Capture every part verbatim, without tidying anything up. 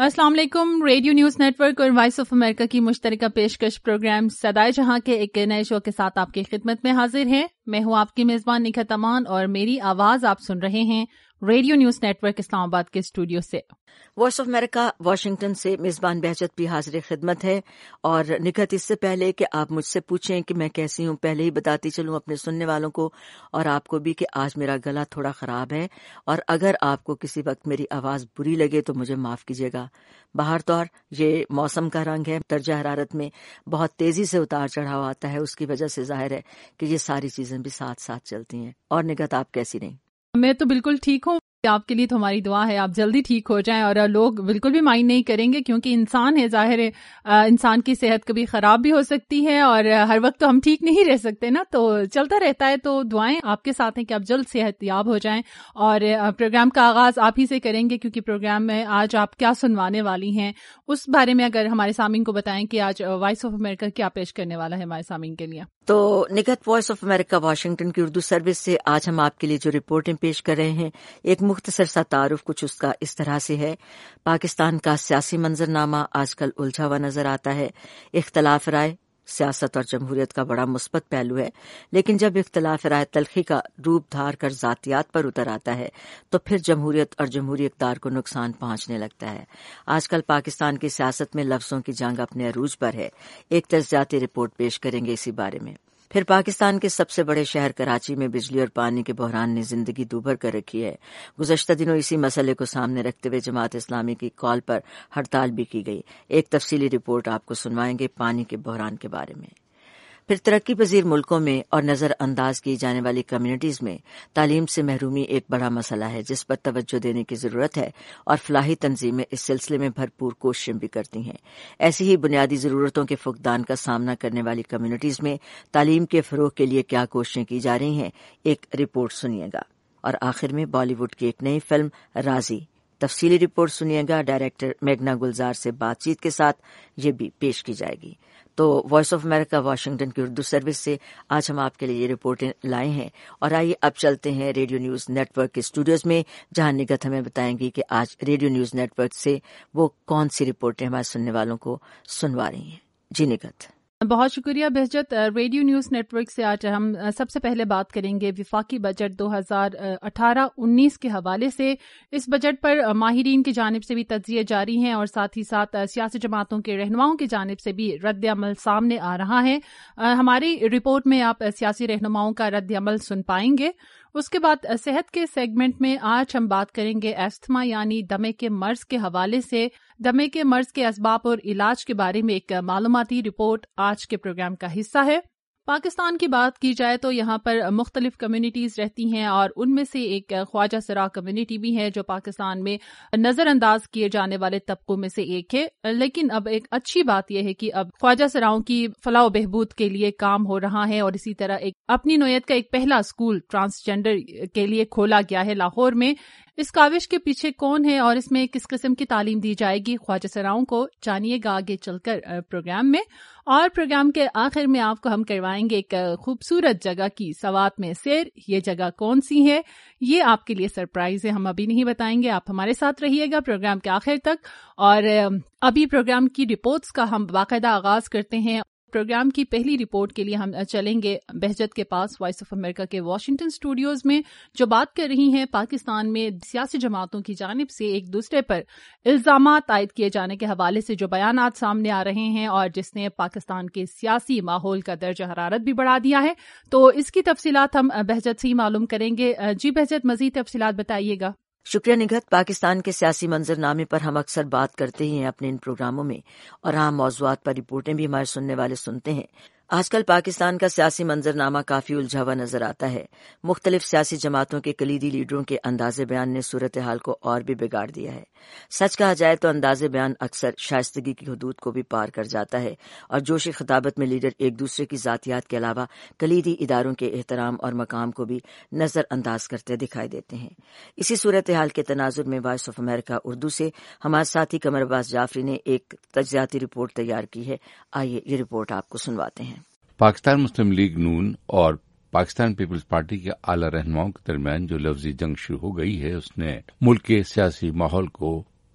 السلام علیکم. Radio news network اور وائس آف امریکہ کی مشترکہ پیشکش پروگرام صدائے جہاں کے ایک نئے شو کے ساتھ آپ کی خدمت میں حاضر ہیں. میں ہوں آپ کی میزبان نکھت امان اور میری آواز آپ سن رہے ہیں radio news network Islamabad کے اسٹوڈیو سے. وائس آف امریکہ واشنگٹن سے میزبان بہجت بھی حاضر خدمت ہے. اور نکھت، اس سے پہلے کہ آپ مجھ سے پوچھیں کہ میں کیسی ہوں، پہلے ہی بتاتی چلوں اپنے سننے والوں کو اور آپ کو بھی کہ آج میرا گلا تھوڑا خراب ہے، اور اگر آپ کو کسی وقت میری آواز بری لگے تو مجھے معاف کیجیے گا. باہر طور یہ موسم کا رنگ ہے، درجہ حرارت میں بہت تیزی سے اتار چڑھاؤ آتا ہے، اس کی وجہ سے ظاہر ہے کہ یہ ساری چیزیں بھی ساتھ ساتھ چلتی ہیں. اور نکھت، آپ کیسی رہیں؟ میں تو بالکل ٹھیک ہوں. آپ کے لیے تو ہماری دعا ہے آپ جلدی ٹھیک ہو جائیں، اور لوگ بالکل بھی مائنڈ نہیں کریں گے کیونکہ انسان ہے، ظاہر ہے انسان کی صحت کبھی خراب بھی ہو سکتی ہے اور ہر وقت تو ہم ٹھیک نہیں رہ سکتے نا، تو چلتا رہتا ہے. تو دعائیں آپ کے ساتھ ہیں کہ آپ جلد صحت یاب ہو جائیں. اور پروگرام کا آغاز آپ ہی سے کریں گے کیونکہ پروگرام میں آج آپ کیا سنوانے والی ہیں اس بارے میں اگر ہمارے سامعین کو بتائیں کہ آج وائس آف امریکہ کیا پیش کرنے والا ہے ہمارے سامعین کے لیے. تو Nikhat, Voice of America Washington کی اردو سروس سے آج ہم آپ کے لیے جو رپورٹیں پیش کر رہے ہیں، ایک مختصر سا تعارف کچھ اس کا اس طرح سے ہے. پاکستان کا سیاسی منظرنامہ آج کل الجھا ہوا نظر آتا ہے. اختلاف رائے سیاست اور جمہوریت کا بڑا مثبت پہلو ہے، لیکن جب اختلاف رائے تلخی کا روپ دھار کر ذاتیات پر اتر آتا ہے تو پھر جمہوریت اور جمہوری اقدار کو نقصان پہنچنے لگتا ہے. آج کل پاکستان کی سیاست میں لفظوں کی جنگ اپنے عروج پر ہے. ایک تجزیاتی رپورٹ پیش کریں گے اسی بارے میں. پھر پاکستان کے سب سے بڑے شہر کراچی میں بجلی اور پانی کے بحران نے زندگی دوبھر کر رکھی ہے. گزشتہ دنوں اسی مسئلے کو سامنے رکھتے ہوئے جماعت اسلامی کی کال پر ہڑتال بھی کی گئی. ایک تفصیلی رپورٹ آپ کو سنوائیں گے پانی کے بحران کے بارے میں. پھر ترقی پذیر ملکوں میں اور نظر انداز کی جانے والی کمیونٹیز میں تعلیم سے محرومی ایک بڑا مسئلہ ہے جس پر توجہ دینے کی ضرورت ہے، اور فلاحی تنظیمیں اس سلسلے میں بھرپور کوششیں بھی کرتی ہیں. ایسی ہی بنیادی ضرورتوں کے فقدان کا سامنا کرنے والی کمیونٹیز میں تعلیم کے فروغ کے لیے کیا کوششیں کی جا رہی ہیں، ایک رپورٹ سنیے گا. اور آخر میں بالی ووڈ کی ایک نئی فلم راضی، تفصیلی رپورٹ سنیے گا ڈائریکٹر میگنا گلزار سے بات چیت کے ساتھ، یہ بھی پیش کی جائے گی. تو وائس آف امریکہ واشنگٹن کی اردو سروس سے آج ہم آپ کے لیے یہ رپورٹیں لائے ہیں. اور آئیے اب چلتے ہیں ریڈیو نیوز نیٹ ورک کے اسٹوڈیوز میں، جہاں نگت ہمیں بتائیں گی کہ آج ریڈیو نیوز نیٹ ورک سے وہ کون سی رپورٹیں ہمارے سننے والوں کو سنوا رہی ہیں. جی نگت. بہت شکریہ Behjat. Radio news network سے آج ہم سب سے پہلے بات کریں گے وفاقی بجٹ دو ہزار اٹھارہ انیس کے حوالے سے. اس بجٹ پر ماہرین کی جانب سے بھی تجزیے جاری ہیں اور ساتھ ہی ساتھ سیاسی جماعتوں کے رہنماؤں کی جانب سے بھی رد عمل سامنے آ رہا ہے. ہماری رپورٹ میں آپ سیاسی رہنماؤں کا رد عمل سن پائیں گے. اس کے بعد صحت کے سیگمنٹ میں آج ہم بات کریں گے ایستھما یعنی دمے کے مرض کے حوالے سے. دمے کے مرض کے اسباب اور علاج کے بارے میں ایک معلوماتی رپورٹ آج کے پروگرام کا حصہ ہے. پاکستان کی بات کی جائے تو یہاں پر مختلف کمیونٹیز رہتی ہیں اور ان میں سے ایک خواجہ سرا کمیونٹی بھی ہے جو پاکستان میں نظر انداز کیے جانے والے طبقوں میں سے ایک ہے. لیکن اب ایک اچھی بات یہ ہے کہ اب خواجہ سراؤں کی فلاح و بہبود کے لیے کام ہو رہا ہے اور اسی طرح ایک اپنی نوعیت کا ایک پہلا اسکول ٹرانسجینڈر کے لیے کھولا گیا ہے لاہور میں. اس کاوش کے پیچھے کون ہے اور اس میں کس قسم کی تعلیم دی جائے گی خواجہ سراؤں کو، جانیے گا آگے چل کر پروگرام میں. اور پروگرام کے آخر میں آپ کو ہم کروائیں گے ایک خوبصورت جگہ کی سوات میں سیر. یہ جگہ کون سی ہے یہ آپ کے لیے سرپرائز ہے، ہم ابھی نہیں بتائیں گے. آپ ہمارے ساتھ رہیے گا پروگرام کے آخر تک. اور ابھی پروگرام کی رپورٹس کا ہم باقاعدہ آغاز کرتے ہیں. پروگرام کی پہلی رپورٹ کے لیے ہم چلیں گے بہجت کے پاس وائس آف امریکہ کے واشنگٹن اسٹوڈیوز میں، جو بات کر رہی ہیں پاکستان میں سیاسی جماعتوں کی جانب سے ایک دوسرے پر الزامات عائد کیے جانے کے حوالے سے جو بیانات سامنے آ رہے ہیں اور جس نے پاکستان کے سیاسی ماحول کا درجہ حرارت بھی بڑھا دیا ہے. تو اس کی تفصیلات ہم بہجت سے ہی معلوم کریں گے. جی بہجت، مزید تفصیلات بتائیے گا. شکریہ نگہت. پاکستان کے سیاسی منظرنامے پر ہم اکثر بات کرتے ہی ہیں اپنے ان پروگراموں میں، اور عام موضوعات پر رپورٹیں بھی ہمارے سننے والے سنتے ہیں. آج کل پاکستان کا سیاسی منظرنامہ کافی الجھا ہوا نظر آتا ہے. مختلف سیاسی جماعتوں کے کلیدی لیڈروں کے انداز بیان نے صورتحال کو اور بھی بگاڑ دیا ہے. سچ کہا جائے تو انداز بیان اکثر شائستگی کی حدود کو بھی پار کر جاتا ہے اور جوش خطابت میں لیڈر ایک دوسرے کی ذاتیات کے علاوہ کلیدی اداروں کے احترام اور مقام کو بھی نظر انداز کرتے دکھائی دیتے ہیں. اسی صورتحال کے تناظر میں وائس آف امریکہ اردو سے ہمارے ساتھی قمر عباس جعفری نے ایک تجزیاتی رپورٹ تیار کی ہے. آئیے یہ رپورٹ آپ کو سنواتے ہیں. پاکستان مسلم لیگ نون اور پاکستان پیپلز پارٹی کے اعلی رہنماؤں کے درمیان جو لفظی جنگ شروع ہو گئی ہے، اس نے ملک کے سیاسی ماحول کو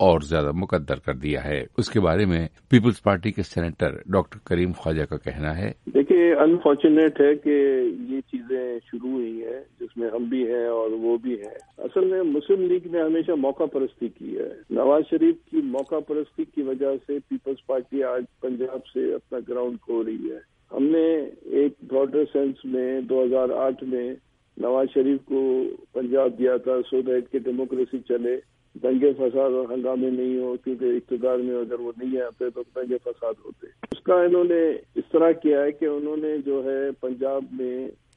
اور زیادہ مقدر کر دیا ہے. اس کے بارے میں پیپلز پارٹی کے سینیٹر ڈاکٹر کریم خواجہ کا کہنا ہے. دیکھیے انفارچونیٹ ہے کہ یہ چیزیں شروع ہوئی ہیں جس میں ہم بھی ہیں اور وہ بھی ہیں. اصل میں مسلم لیگ نے ہمیشہ موقع پرستی کی ہے. نواز شریف کی موقع پرستی کی وجہ سے پیپلز پارٹی آج پنجاب سے اپنا گراؤنڈ کھو رہی ہے. ہم نے ایک براڈر سینس میں دو ہزار آٹھ میں نواز شریف کو پنجاب دیا تھا سو دیٹ کہ ڈیموکریسی چلے, دنگے فساد اور ہنگامے نہیں ہو, کیونکہ اقتدار میں اگر وہ نہیں آتے تو دنگے فساد ہوتے. اس کا انہوں نے اس طرح کیا ہے کہ انہوں نے جو ہے پنجاب میں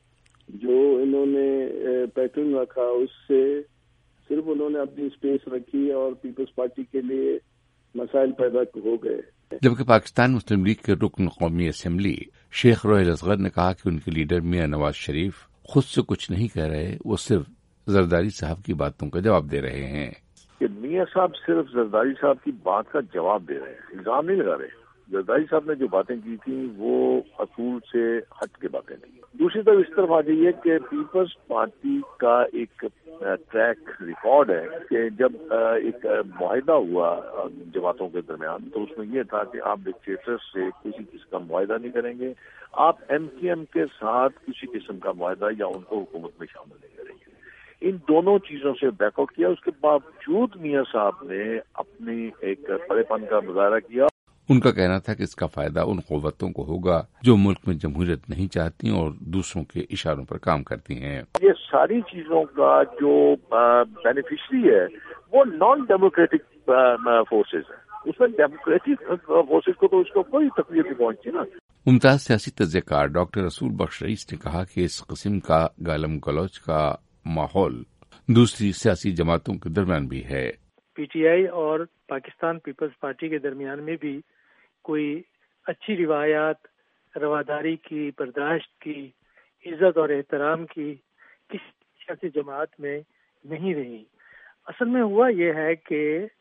جو انہوں نے پیٹرن رکھا اس سے صرف انہوں نے اپنی اسپیس رکھی اور پیپلز پارٹی کے لیے مسائل پیدا ہو گئے. جبکہ پاکستان مسلم لیگ کے رکن قومی اسمبلی شیخ روحیل اصغر نے کہا کہ ان کے لیڈر میاں نواز شریف خود سے کچھ نہیں کہہ رہے, وہ صرف زرداری صاحب کی باتوں کا جواب دے رہے ہیں. کہ میاں صاحب صرف زرداری صاحب کی بات کا جواب دے رہے ہیں, الزام نہیں لگا رہے. زرداری صاحب نے جو باتیں کی تھیں وہ اصول سے ہٹ کے باتیں تھیں. دوسری طرف اس طرف آ جائیے کہ پیپلز پارٹی کا ایک ٹریک ریکارڈ ہے کہ جب ایک معاہدہ ہوا جماعتوں کے درمیان تو اس میں یہ تھا کہ آپ ڈکٹیٹر سے کسی قسم کا معاہدہ نہیں کریں گے, آپ ایم کیو ایم کے ساتھ کسی قسم کا معاہدہ یا ان کو حکومت میں شامل نہیں کریں گے. ان دونوں چیزوں سے بیک آؤٹ کیا. اس کے باوجود میاں صاحب نے اپنی ایک بڑے پن کا مظاہرہ کیا. ان کا کہنا تھا کہ اس کا فائدہ ان قوتوں کو ہوگا جو ملک میں جمہوریت نہیں چاہتی اور دوسروں کے اشاروں پر کام کرتی ہیں. یہ ساری چیزوں کا جو بینیفیشری ہے وہ نان ڈیموکریٹک فورسز ہیں. اس میں ڈیموکریٹک فورسز کو تو اس کو کوئی تکلیف نہیں پہنچتی نا. ممتاز سیاسی تجزیہ کار ڈاکٹر رسول بخش رئیس نے کہا کہ اس قسم کا گالم گلوچ کا ماحول دوسری سیاسی جماعتوں کے درمیان بھی ہے. پی ٹی آئی اور پاکستان پیپلز پارٹی کے درمیان میں بھی کوئی اچھی روایات, رواداری کی, برداشت کی, عزت اور احترام کی کسی سیاسی جماعت میں نہیں رہی. اصل میں ہوا یہ ہے کہ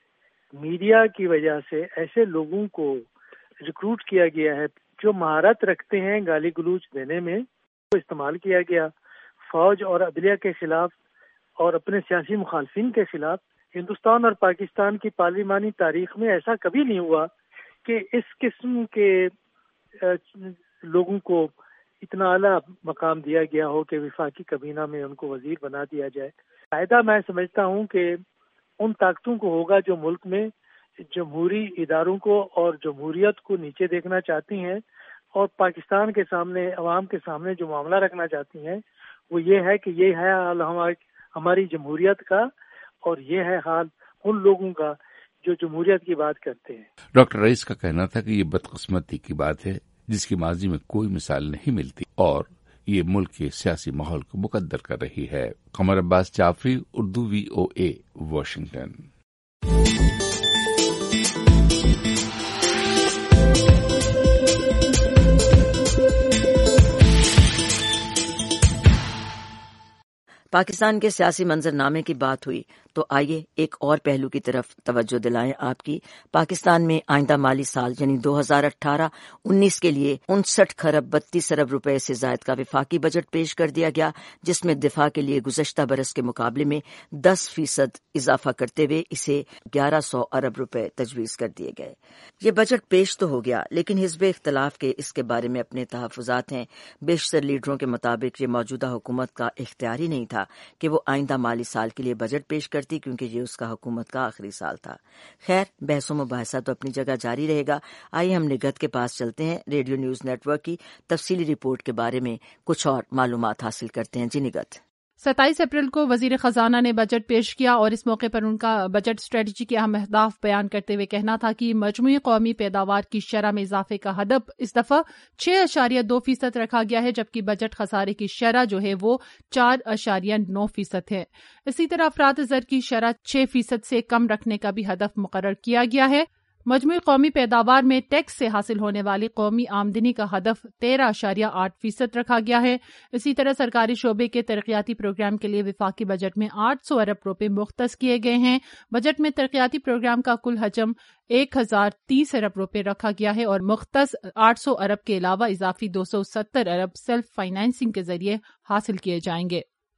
میڈیا کی وجہ سے ایسے لوگوں کو ریکروٹ کیا گیا ہے جو مہارت رکھتے ہیں گالی گلوچ دینے میں, کو استعمال کیا گیا فوج اور عدلیہ کے خلاف اور اپنے سیاسی مخالفین کے خلاف. ہندوستان اور پاکستان کی پارلیمانی تاریخ میں ایسا کبھی نہیں ہوا کہ اس قسم کے لوگوں کو اتنا اعلیٰ مقام دیا گیا ہو کہ وفاقی کابینہ میں ان کو وزیر بنا دیا جائے. فائدہ میں سمجھتا ہوں کہ ان طاقتوں کو ہوگا جو ملک میں جمہوری اداروں کو اور جمہوریت کو نیچے دیکھنا چاہتی ہیں اور پاکستان کے سامنے, عوام کے سامنے جو معاملہ رکھنا چاہتی ہیں وہ یہ ہے کہ یہ ہے حال ہماری جمہوریت کا اور یہ ہے حال ان لوگوں کا جو جمہوریت کی بات کرتے ہیں. ڈاکٹر رئیس کا کہنا تھا کہ یہ بدقسمتی کی بات ہے جس کی ماضی میں کوئی مثال نہیں ملتی اور یہ ملک کے سیاسی ماحول کو مقدر کر رہی ہے. Qamar Abbas Jafri, Urdu V O A, Washington. Pakistan کے سیاسی منظرنامے کی بات ہوئی تو آئیے ایک اور پہلو کی طرف توجہ دلائیں آپ کی. پاکستان میں آئندہ مالی سال یعنی دو ہزار اٹھارہ انیس کے لیے انسٹھ خرب بتیس ارب روپے سے زائد کا وفاقی بجٹ پیش کر دیا گیا, جس میں دفاع کے لیے گزشتہ برس کے مقابلے میں دس فیصد اضافہ کرتے ہوئے اسے گیارہ سو ارب روپے تجویز کر دیے گئے. یہ بجٹ پیش تو ہو گیا لیکن حزب اختلاف کے اس کے بارے میں اپنے تحفظات ہیں. بیشتر لیڈروں کے مطابق یہ موجودہ حکومت کا اختیار ہی نہیں تھا کہ وہ آئندہ مالی سال کے لیے بجٹ پیش کرتی, کیونکہ یہ اس کا حکومت کا آخری سال تھا. خیر, بحث و مباحثہ تو اپنی جگہ جاری رہے گا. آئیے ہم نگہت کے پاس چلتے ہیں, ریڈیو نیوز نیٹ ورک کی تفصیلی رپورٹ کے بارے میں کچھ اور معلومات حاصل کرتے ہیں. جی نگہت. ستائیس اپریل کو وزیر خزانہ نے بجٹ پیش کیا اور اس موقع پر ان کا بجٹ اسٹریٹجی کے اہم اہداف بیان کرتے ہوئے کہنا تھا کہ مجموعی قومی پیداوار کی شرح میں اضافے کا ہدف اس دفعہ چھ اشاریہ دو فیصد رکھا گیا ہے, جبکہ بجٹ خسارے کی شرح جو ہے وہ چار اشاریہ نو فیصد ہے. اسی طرح افراط زر کی شرح چھ فیصد سے کم رکھنے کا بھی ہدف مقرر کیا گیا ہے. مجموعی قومی پیداوار میں ٹیکس سے حاصل ہونے والی قومی آمدنی کا ہدف تیرہ اشاریہ آٹھ فیصد رکھا گیا ہے. اسی طرح سرکاری شعبے کے ترقیاتی پروگرام کے لیے وفاقی بجٹ میں آٹھ سو ارب روپے مختص کیے گئے ہیں. بجٹ میں ترقیاتی پروگرام کا کل حجم ایک ہزار تیس ارب روپے رکھا گیا ہے اور مختص آٹھ سو ارب کے علاوہ اضافی دو سو ستر ارب سیلف فائنینسنگ کے ذریعے حاصل کیے جائیں گے.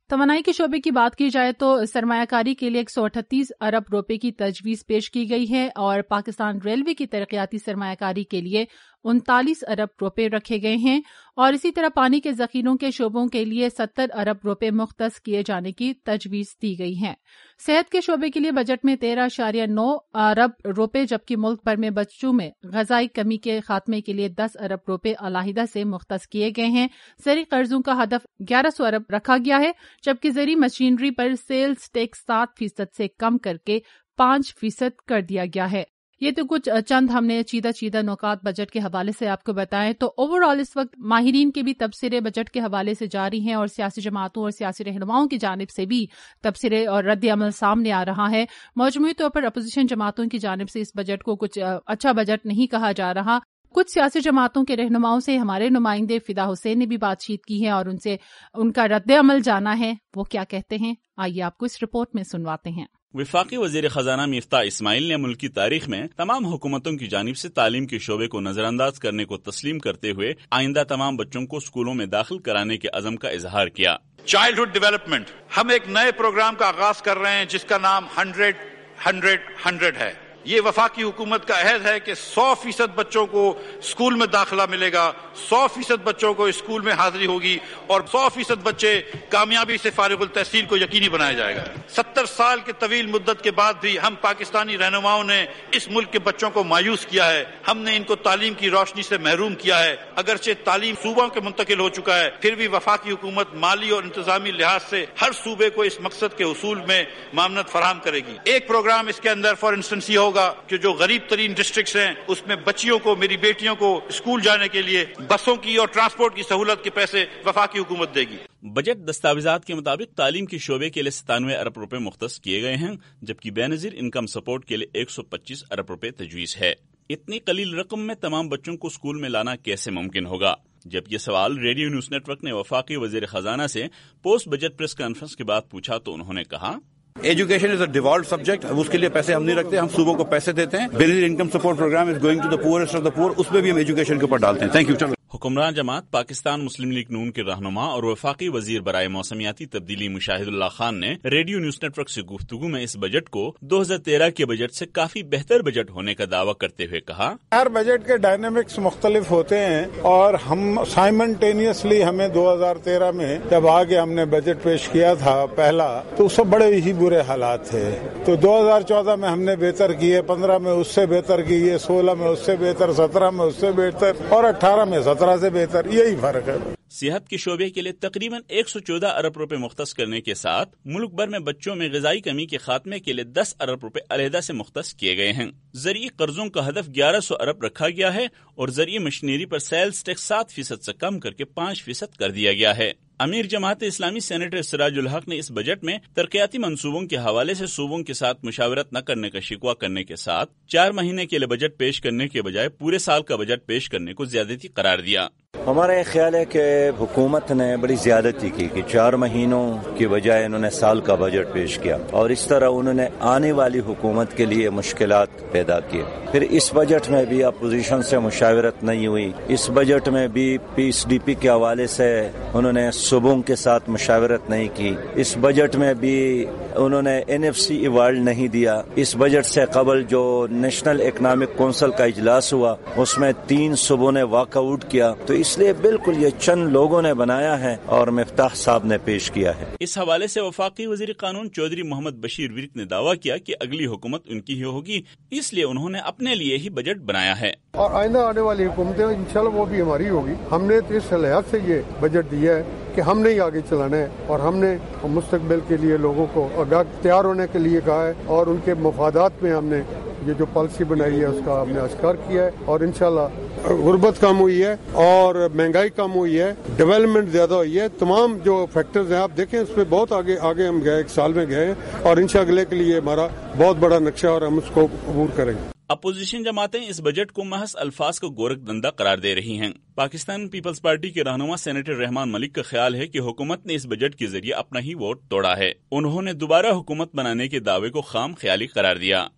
توانائی کے شعبے کی بات کی جائے تو سرمایہ کاری کے لیے ایک سو اٹھتیس ارب روپے کی تجویز پیش کی گئی ہے اور پاکستان ریلوے کی ترقیاتی سرمایہ کاری کے لیے انتالیس ارب روپے رکھے گئے ہیں اور اسی طرح پانی کے ذخیروں کے شعبوں کے لیے ستر ارب روپے مختص کیے جانے کی تجویز دی گئی ہے۔ صحت کے شعبے کے لیے بجٹ میں تیرہ اشاریہ نو ارب روپے جبکہ ملک بھر میں بچوں میں غذائی کمی کے خاتمے کے لیے دس ارب روپے علیحدہ سے مختص کیے گئے ہیں۔ زرعی قرضوں کا ہدف گیارہ سو ارب رکھا گیا ہے جبکہ زرعی مشینری پر سیلز ٹیکس سات فیصد سے کم کر کے پانچ فیصد کر دیا گیا ہے۔ یہ تو کچھ چند ہم نے چیدہ چیدہ نکات بجٹ کے حوالے سے آپ کو بتائیں تو اوور آل اس وقت ماہرین کے بھی تبصرے بجٹ کے حوالے سے جاری ہیں اور سیاسی جماعتوں اور سیاسی رہنماؤں کی جانب سے بھی تبصرے اور رد عمل سامنے آ رہا ہے۔ مجموعی طور پر اپوزیشن جماعتوں کی جانب سے اس بجٹ کو کچھ اچھا بجٹ نہیں کہا جا رہا۔ کچھ سیاسی جماعتوں کے رہنماؤں سے ہمارے نمائندے فدا حسین نے بھی بات چیت کی ہے اور ان سے ان کا رد عمل جانا ہے، وہ کیا کہتے ہیں آئیے آپ کو اس رپورٹ میں سنواتے ہیں۔ وفاقی وزیر خزانہ مفتاح اسماعیل نے ملک کی تاریخ میں تمام حکومتوں کی جانب سے تعلیم کے شعبے کو نظر انداز کرنے کو تسلیم کرتے ہوئے آئندہ تمام بچوں کو اسکولوں میں داخل کرانے کے عزم کا اظہار کیا۔ چائلڈہڈ ڈیولپمنٹ، ہم ایک نئے پروگرام کا آغاز کر رہے ہیں جس کا نام ہنڈریڈ ہنڈریڈ ہنڈریڈ ہے۔ یہ وفاقی حکومت کا عہد ہے کہ سو فیصد بچوں کو اسکول میں داخلہ ملے گا، سو فیصد بچوں کو اسکول میں حاضری ہوگی اور سو فیصد بچے کامیابی سے فارغ التحصیل کو یقینی بنایا جائے گا۔ ستر سال کے طویل مدت کے بعد بھی ہم پاکستانی رہنماؤں نے اس ملک کے بچوں کو مایوس کیا ہے، ہم نے ان کو تعلیم کی روشنی سے محروم کیا ہے۔ اگرچہ تعلیم صوبوں کے منتقل ہو چکا ہے، پھر بھی وفاقی حکومت مالی اور انتظامی لحاظ سے ہر صوبے کو اس مقصد کے حصول میں معاونت فراہم کرے گی۔ ایک پروگرام اس کے اندر فار انسٹنس یہ ہوگا کہ جو غریب ترین ڈسٹرکٹس ہیں اس میں بچیوں کو، میری بیٹیوں کو اسکول جانے کے لیے بسوں کی اور ٹرانسپورٹ کی سہولت کے پیسے وفاقی حکومت دے گی۔ بجٹ دستاویزات کے مطابق تعلیم کے شعبے کے لیے ستانوے ارب روپے مختص کیے گئے ہیں جبکہ بے نظیر انکم سپورٹ کے لیے ایک سو پچیس ارب روپے تجویز ہے۔ اتنی قلیل رقم میں تمام بچوں کو اسکول میں لانا کیسے ممکن ہوگا؟ جب یہ سوال ریڈیو نیوز نیٹ ورک نے وفاقی وزیر خزانہ سے پوسٹ بجٹ پریس کانفرنس کے بعد پوچھا تو انہوں نے کہا، education is a default subject, اس کے لیے پیسے ہم نہیں رکھتے، ہم صوبوں کو پیسے دیتے ہیں۔ Benazir income support programme is going to the poorest of the poor, اس میں بھی ہم ایجوکیشن کے اوپر ڈالتے ہیں۔ Thank you. حکمران جماعت پاکستان مسلم لیگ نون کے رہنما اور وفاقی وزیر برائے موسمیاتی تبدیلی مشاہد اللہ خان نے ریڈیو نیوز نیٹ ورک سے گفتگو میں اس بجٹ کو دو ہزار تیرہ کے بجٹ سے کافی بہتر بجٹ ہونے کا دعویٰ کرتے ہوئے کہا، ہر بجٹ کے ڈائنامکس مختلف ہوتے ہیں اور ہم سائمنٹینیسلی ہمیں دو ہزار تیرہ میں جب آگے ہم نے بجٹ پیش کیا تھا پہلا تو اس سے بڑے ہی برے حالات تھے، تو دو ہزار چودہ میں ہم نے بہتر کیے، پندرہ میں اس سے بہتر کیے، سولہ میں اس سے بہتر، سترہ میں اس سے بہتر اور اٹھارہ میں سترہ سے بہتر، یہی فرق ہے۔ صحت کے شعبے کے لیے تقریباً ایک سو چودہ ارب روپے مختص کرنے کے ساتھ ملک بھر میں بچوں میں غذائی کمی کے خاتمے کے لیے دس ارب روپے علیحدہ سے مختص کیے گئے ہیں۔ زرعی قرضوں کا ہدف گیارہ سو ارب رکھا گیا ہے اور زرعی مشینری پر سیلز ٹیکس سات فیصد سے کم کر کے پانچ فیصد کر دیا گیا ہے۔ امیر جماعت اسلامی سینیٹر سراج الحق نے اس بجٹ میں ترقیاتی منصوبوں کے حوالے سے صوبوں کے ساتھ مشاورت نہ کرنے کا شکوہ کرنے کے ساتھ چار مہینے کے لیے بجٹ پیش کرنے کے بجائے پورے سال کا بجٹ پیش کرنے کو زیادتی قرار دیا۔ ہمارا یہ خیال ہے کہ حکومت نے بڑی زیادتی کی کہ چار مہینوں کی بجائے انہوں نے سال کا بجٹ پیش کیا اور اس طرح انہوں نے آنے والی حکومت کے لیے مشکلات پیدا کیے۔ پھر اس بجٹ میں بھی اپوزیشن سے مشاورت نہیں ہوئی، اس بجٹ میں بھی پیس ڈی پی کے حوالے سے انہوں نے صوبوں کے ساتھ مشاورت نہیں کی، اس بجٹ میں بھی انہوں نے این ایف سی ایوارڈ نہیں دیا۔ اس بجٹ سے قبل جو نیشنل اکنامک کونسل کا اجلاس ہوا اس میں تین صوبوں نے واک آؤٹ کیا، تو اس لیے بالکل یہ چند لوگوں نے بنایا ہے اور مفتاح صاحب نے پیش کیا ہے۔ اس حوالے سے وفاقی وزیر قانون چودھری محمد بشیر ورک نے دعویٰ کیا کہ اگلی حکومت ان کی ہی ہوگی، اس لیے انہوں نے اپنے لیے ہی بجٹ بنایا ہے اور آئندہ آنے والی حکومتیں انشاءاللہ وہ بھی ہماری ہوگی۔ ہم نے اس لحاظ سے یہ بجٹ دیا ہے کہ ہم نے ہی آگے چلانا ہے اور ہم نے مستقبل کے لیے لوگوں کو آگاہ تیار ہونے کے لیے کہا ہے اور ان کے مفادات میں ہم نے یہ جو پالیسی بنائی ہے اس کا ہم نے اشکار کیا ہے اور انشاءاللہ غربت کم ہوئی ہے اور مہنگائی کم ہوئی ہے، ڈیولپمنٹ زیادہ ہوئی ہے، تمام جو فیکٹرز ہیں آپ دیکھیں اس میں بہت آگے آگے ہم گئے، ایک سال میں گئے ہیں اور انشاءاللہ اگلے کے لیے ہمارا بہت بڑا نقشہ اور ہم اس کو عبور کریں گے۔ اپوزیشن جماعتیں اس بجٹ کو محض الفاظ کو گورکھ دندہ قرار دے رہی ہیں۔ پاکستان پیپلز پارٹی کے رہنما سینیٹر رحمان ملک کا خیال ہے کہ حکومت نے اس بجٹ کے ذریعے اپنا ہی ووٹ توڑا ہے۔ انہوں نے دوبارہ حکومت بنانے کے دعوے کو خام خیالی قرار دیا۔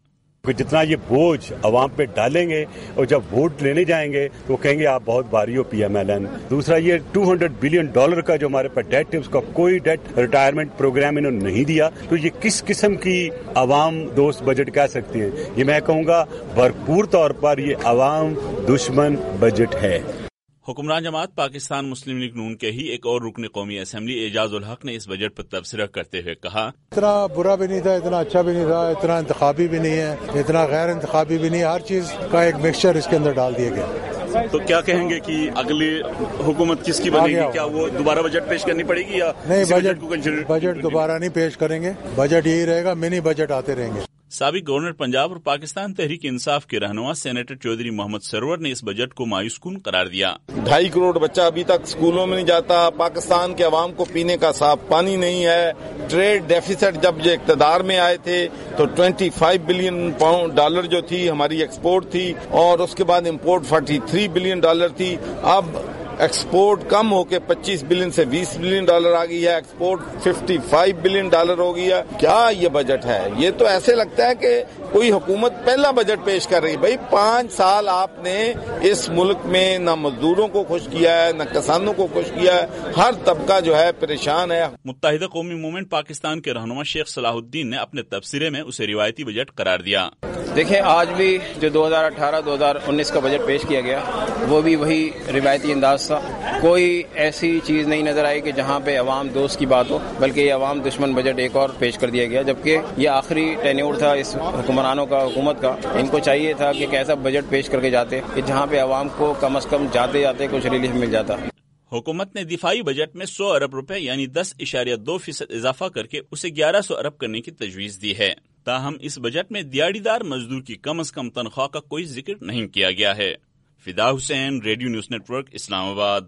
جتنا یہ بوجھ عوام پہ ڈالیں گے اور جب ووٹ لینے جائیں گے تو وہ کہیں گے آپ بہت بھاری ہو پی ایم ایل این. دوسرا یہ ٹو ہنڈریڈ بلین ڈالر کا جو ہمارے پاس ڈیٹ ہے اس کا کوئی ڈیٹ ریٹائرمنٹ پروگرام انہوں نے نہیں دیا. تو یہ کس قسم کی عوام دوست بجٹ کہہ سکتے ہیں؟ یہ میں کہوں گا بھرپور طور پر یہ عوام دشمن بجٹ ہے. حکمران جماعت پاکستان مسلم لیگ نون کے ہی ایک اور رکن قومی اسمبلی اعجاز الحق نے اس بجٹ پر تبصرہ کرتے ہوئے کہا، اتنا برا بھی نہیں تھا، اتنا اچھا بھی نہیں تھا، اتنا انتخابی بھی نہیں ہے، اتنا غیر انتخابی بھی نہیں، ہر چیز کا ایک مکسچر اس کے اندر ڈال دیا گیا. تو کیا کہیں گے کہ اگلی حکومت کس کی بنے گی؟ کیا وہ دوبارہ بجٹ پیش کرنی پڑے گی یا نہیں؟ بجٹ بجٹ دوبارہ نہیں پیش کریں گے، بجٹ یہی رہے گا، منی بجٹ آتے رہیں گے. سابق گورنر پنجاب اور پاکستان تحریک انصاف کے رہنما سینیٹر چودھری محمد سرور نے اس بجٹ کو مایوس کن قرار دیا. ڈھائی کروڑ بچہ ابھی تک اسکولوں میں نہیں جاتا، پاکستان کے عوام کو پینے کا صاف پانی نہیں ہے. ٹریڈ ڈیفیسٹ جب یہ اقتدار میں آئے تھے تو twenty five billion pound dollar جو تھی ہماری ایکسپورٹ تھی، اور اس کے بعد import forty three billion dollar تھی. اب ایکسپورٹ کم ہو کے پچیس بلین سے بیس بلین ڈالر آ گئی ہے، export fifty five billion dollar ہو گئی ہے. کیا یہ بجٹ ہے؟ یہ تو ایسے لگتا ہے کہ کوئی حکومت پہلا بجٹ پیش کر رہی. بھائی پانچ سال آپ نے اس ملک میں نہ مزدوروں کو خوش کیا ہے، نہ کسانوں کو خوش کیا ہے، ہر طبقہ جو ہے پریشان ہے. متحدہ قومی موومنٹ پاکستان کے رہنما شیخ صلاح الدین نے اپنے تبصرے میں اسے روایتی بجٹ قرار دیا. دیکھیں، آج بھی جو دو ہزار اٹھارہ دو ہزار انیس کا بجٹ پیش کیا گیا وہ بھی وہی روایتی انداز تھا. کوئی ایسی چیز نہیں نظر آئی کہ جہاں پہ عوام دوست کی بات ہو، بلکہ یہ عوام دشمن بجٹ ایک اور پیش کر دیا گیا. جبکہ یہ آخری ٹینیور تھا اس حکمرانوں کا، حکومت کا. ان کو چاہیے تھا کہ ایسا بجٹ پیش کر کے جاتے کہ جہاں پہ عوام کو کم از کم جاتے جاتے کچھ ریلیف مل جاتا. حکومت نے دفاعی بجٹ میں سو ارب روپے یعنی دس اشاریہ دو فیصد اضافہ کر کے اسے گیارہ سو ارب کرنے کی تجویز دی ہے. تاہم اس بجٹ میں دیہڑی دار مزدور کی کم از کم تنخواہ کا کوئی ذکر نہیں کیا گیا ہے. Fida Hussain, radio news network, Islamabad.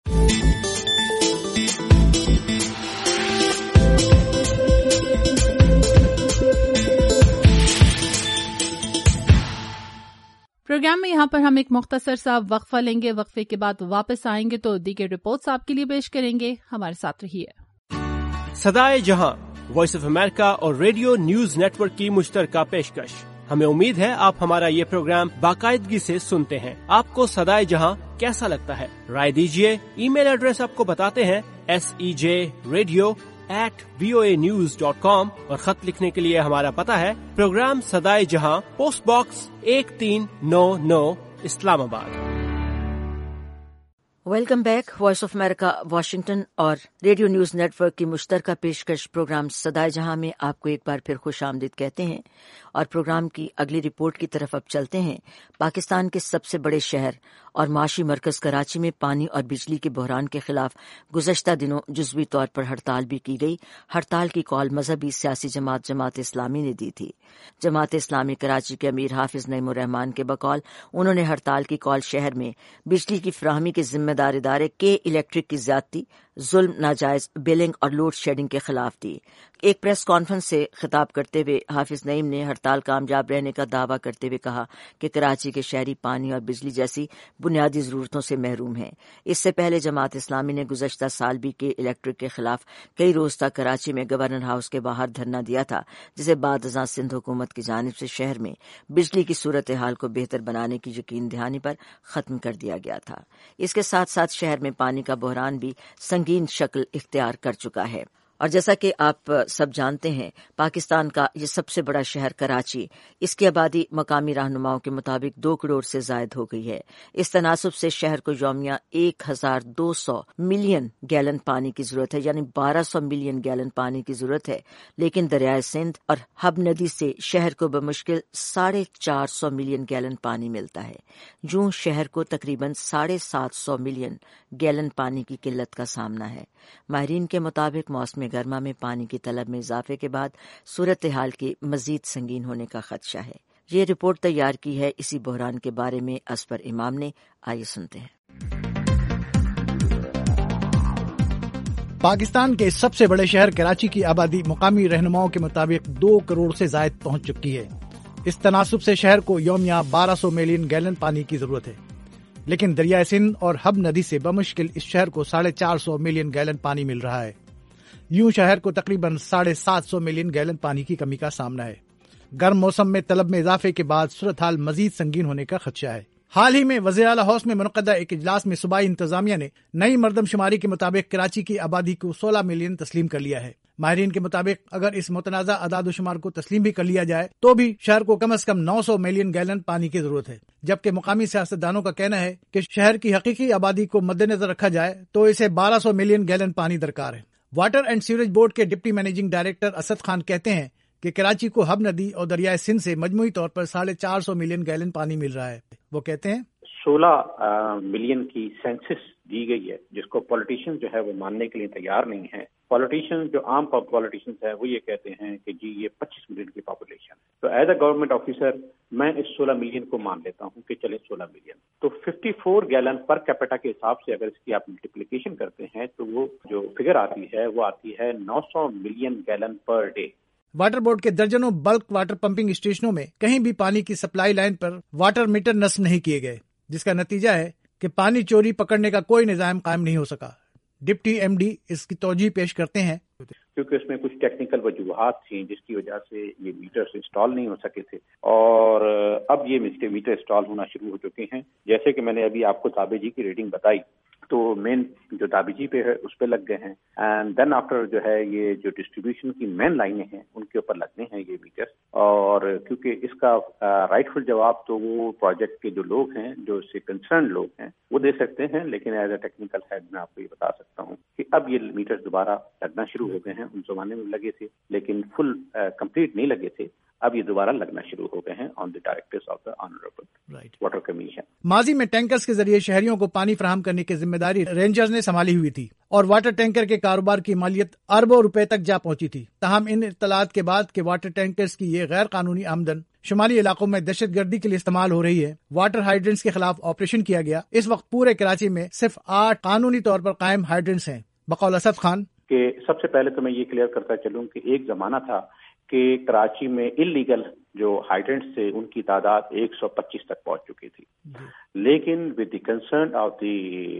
Programme میں یہاں پر ہم ایک مختصر سا وقفہ لیں گے. وقفے کے بعد واپس آئیں گے تو دیگر رپورٹس آپ کے لیے پیش کریں گے. ہمارے ساتھ رہیے. صدائے جہاں، وائس آف امریکہ اور ریڈیو نیوز نیٹ ورک کی مشترکہ پیشکش. ہمیں امید ہے آپ ہمارا یہ پروگرام باقاعدگی سے سنتے ہیں. آپ کو صدائے جہاں کیسا لگتا ہے؟ رائے دیجیے. ای میل ایڈریس آپ کو بتاتے ہیں، S E J radio at V O A news dot com, اور خط لکھنے کے لیے ہمارا پتہ ہے پروگرام صدائے جہاں، پوسٹ باکس ایک تین نو نو، Islamabad. Welcome back. Voice of America Washington اور ریڈیو نیوز نیٹ ورک کی مشترکہ پیشکش پروگرام صدائے جہاں میں آپ کو ایک بار پھر خوش آمدید کہتے ہیں. اور پروگرام کی اگلی رپورٹ کی طرف اب چلتے ہیں. پاکستان کے سب سے بڑے شہر اور معاشی مرکز کراچی میں پانی اور بجلی کے بحران کے خلاف گزشتہ دنوں جزوی طور پر ہڑتال بھی کی گئی. ہڑتال کی کال مذہبی سیاسی جماعت جماعت اسلامی نے دی تھی. جماعت اسلامی کراچی کے امیر حافظ نعیم الرحمان کے بقول انہوں نے ہڑتال کی کال شہر میں بجلی کی فراہمی کے ذمہ دار ادارے کے الیکٹرک کی زیادتی، ظلم، ناجائز بلنگ اور لوڈ شیڈنگ کے خلاف دی. ایک پریس کانفرنس سے خطاب کرتے ہوئے حافظ نعیم نے ہڑتال کامیاب رہنے کا دعویٰ کرتے ہوئے کہا کہ کراچی کے شہری پانی اور بجلی جیسی بنیادی ضرورتوں سے محروم ہیں. اس سے پہلے جماعت اسلامی نے گزشتہ سال بھی کے الیکٹرک کے خلاف کئی روز تک کراچی میں گورنر ہاؤس کے باہر دھرنا دیا تھا، جسے بعد ازاں سندھ حکومت کی جانب سے شہر میں بجلی کی صورتحال کو بہتر بنانے کی یقین دہانی پر ختم کر دیا گیا تھا. اس کے ساتھ ساتھ شہر میں پانی کا بحران بھی سنگین شکل اختیار کر چکا ہے. اور جیسا کہ آپ سب جانتے ہیں، پاکستان کا یہ سب سے بڑا شہر کراچی، اس کی آبادی مقامی رہنماؤں کے مطابق دو کروڑ سے زائد ہو گئی ہے. اس تناسب سے شہر کو یومیہ ایک ہزار دو سو ملین گیلن پانی کی ضرورت ہے، یعنی بارہ سو ملین گیلن پانی کی ضرورت ہے. لیکن دریائے سندھ اور ہب ندی سے شہر کو بمشکل ساڑھے چار سو ملین گیلن پانی ملتا ہے. یوں شہر کو تقریباً ساڑھے سات سو ملین گیلن پانی کی قلت کا سامنا ہے. ماہرین کے مطابق موسم گرما میں پانی کی طلب میں اضافے کے بعد صورتحال کی مزید سنگین ہونے کا خدشہ ہے. یہ رپورٹ تیار کی ہے اسی بحران کے بارے میں اصفر امام نے. آئیے سنتے ہیں. پاکستان کے سب سے بڑے شہر کراچی کی آبادی مقامی رہنماؤں کے مطابق دو کروڑ سے زائد پہنچ چکی ہے. اس تناسب سے شہر کو یومیہ بارہ سو ملین گیلن پانی کی ضرورت ہے. لیکن دریائے سندھ اور ہب ندی سے بمشکل اس شہر کو ساڑھے چار سو ملین گیلن پانی مل رہا ہے. یوں شہر کو تقریباً ساڑھے سات سو ملین گیلن پانی کی کمی کا سامنا ہے. گرم موسم میں طلب میں اضافے کے بعد صورتحال مزید سنگین ہونے کا خدشہ ہے۔ حال ہی میں وزیر اعلیٰ ہاؤس میں منعقدہ ایک اجلاس میں صوبائی انتظامیہ نے نئی مردم شماری کے مطابق کراچی کی آبادی کو سولہ ملین تسلیم کر لیا ہے۔ ماہرین کے مطابق اگر اس متنازع اعداد و شمار کو تسلیم بھی کر لیا جائے تو بھی شہر کو کم از کم نو سو ملین گیلن پانی کی ضرورت ہے، جبکہ مقامی سیاستدانوں کا کہنا ہے کہ شہر کی حقیقی آبادی کو مد نظر رکھا جائے تو اسے بارہ سو ملین گیلن پانی درکار ہے۔ واٹر اینڈ سیوریج بورڈ کے deputy managing director Asad Khan کہتے ہیں کہ کراچی کو حب ندی اور دریائے سندھ سے مجموعی طور پر ساڑھے چار سو ملین گیلن پانی مل رہا ہے۔ وہ کہتے ہیں سولہ ملین کی سینسس دی گئی ہے، جس کو پولیٹیشین جو ہے وہ ماننے کے لیے تیار نہیں ہے۔ پولیٹیشین جو عام پولیٹیشینز ہیں وہ یہ کہتے ہیں کہ جی یہ پچیس ملین کی پاپولیشن ہے، تو ایز اے گورنمنٹ آفیسر میں اس سولہ ملین کو مان لیتا ہوں کہ چلے سولہ ملین، تو fifty four gallon per capita کے حساب سے اگر اس کی آپ ملٹیپلیکیشن کرتے ہیں تو وہ جو فگر آتی ہے وہ آتی ہے نو سو million gallon per day. Water board کے درجنوں بلک واٹر پمپنگ اسٹیشنوں میں کہیں بھی پانی کی سپلائی لائن پر واٹر میٹر نصب نہیں کیے گئے، جس کا نتیجہ ہے کہ پانی چوری پکڑنے کا کوئی نظام قائم نہیں ہو سکا۔ ڈپٹی ایم ڈی اس کی توجیہ پیش کرتے ہیں کیونکہ اس میں کچھ ٹیکنیکل وجوہات تھیں جس کی وجہ سے یہ میٹرز انسٹال نہیں ہو سکے تھے، اور اب یہ میٹر انسٹال ہونا شروع ہو چکے ہیں۔ جیسے کہ میں نے ابھی آپ کو تابے جی کی ریڈنگ بتائی تو مین جو تابے جی پہ ہے اس پہ لگ گئے ہیں، اینڈ دین آفٹر جو ہے یہ جو ڈسٹریبیوشن کی مین لائنیں ہیں ان کے اوپر لگنے ہیں یہ میٹر، اور کیونکہ اس کا رائٹ فل جواب تو وہ پروجیکٹ کے جو لوگ ہیں جو اس سے کنسرن لوگ ہیں وہ دے سکتے ہیں، لیکن ایز اے ٹیکنیکل ہیڈ میں آپ کو یہ بتا سکتا ہوں کہ اب یہ میٹر دوبارہ لگنا شروع ہو گئے ہیں۔ ان زمانے میں لگے تھے لیکن فل کمپلیٹ نہیں لگے تھے، اب یہ دوبارہ لگنا شروع ہو گئے ہیں on the directors of the honourable water commission. ماضی میں ٹینکرز کے ذریعے شہریوں کو پانی فراہم کرنے کی ذمہ داری رینجرز نے سنبھالی ہوئی تھی اور واٹر ٹینکر کے کاروبار کی مالیت اربوں روپے تک جا پہنچی تھی۔ تاہم ان اطلاعات کے بعد کہ واٹر ٹینکرز کی یہ غیر قانونی آمدن شمالی علاقوں میں دہشت گردی کے لیے استعمال ہو رہی ہے، واٹر ہائیڈرنٹس کے خلاف آپریشن کیا گیا۔ اس وقت پورے کراچی میں صرف آٹھ قانونی طور پر قائم ہائیڈرنٹس ہیں۔ بقول اسد خان کہ سب سے پہلے تو میں یہ کلیئر کرتا چلوں کہ ایک زمانہ تھا کہ کراچی میں انلیگل جو ہائیڈرنٹس تھے ان کی تعداد ایک سو پچیس تک پہنچ چکی تھی، لیکن with the concern of the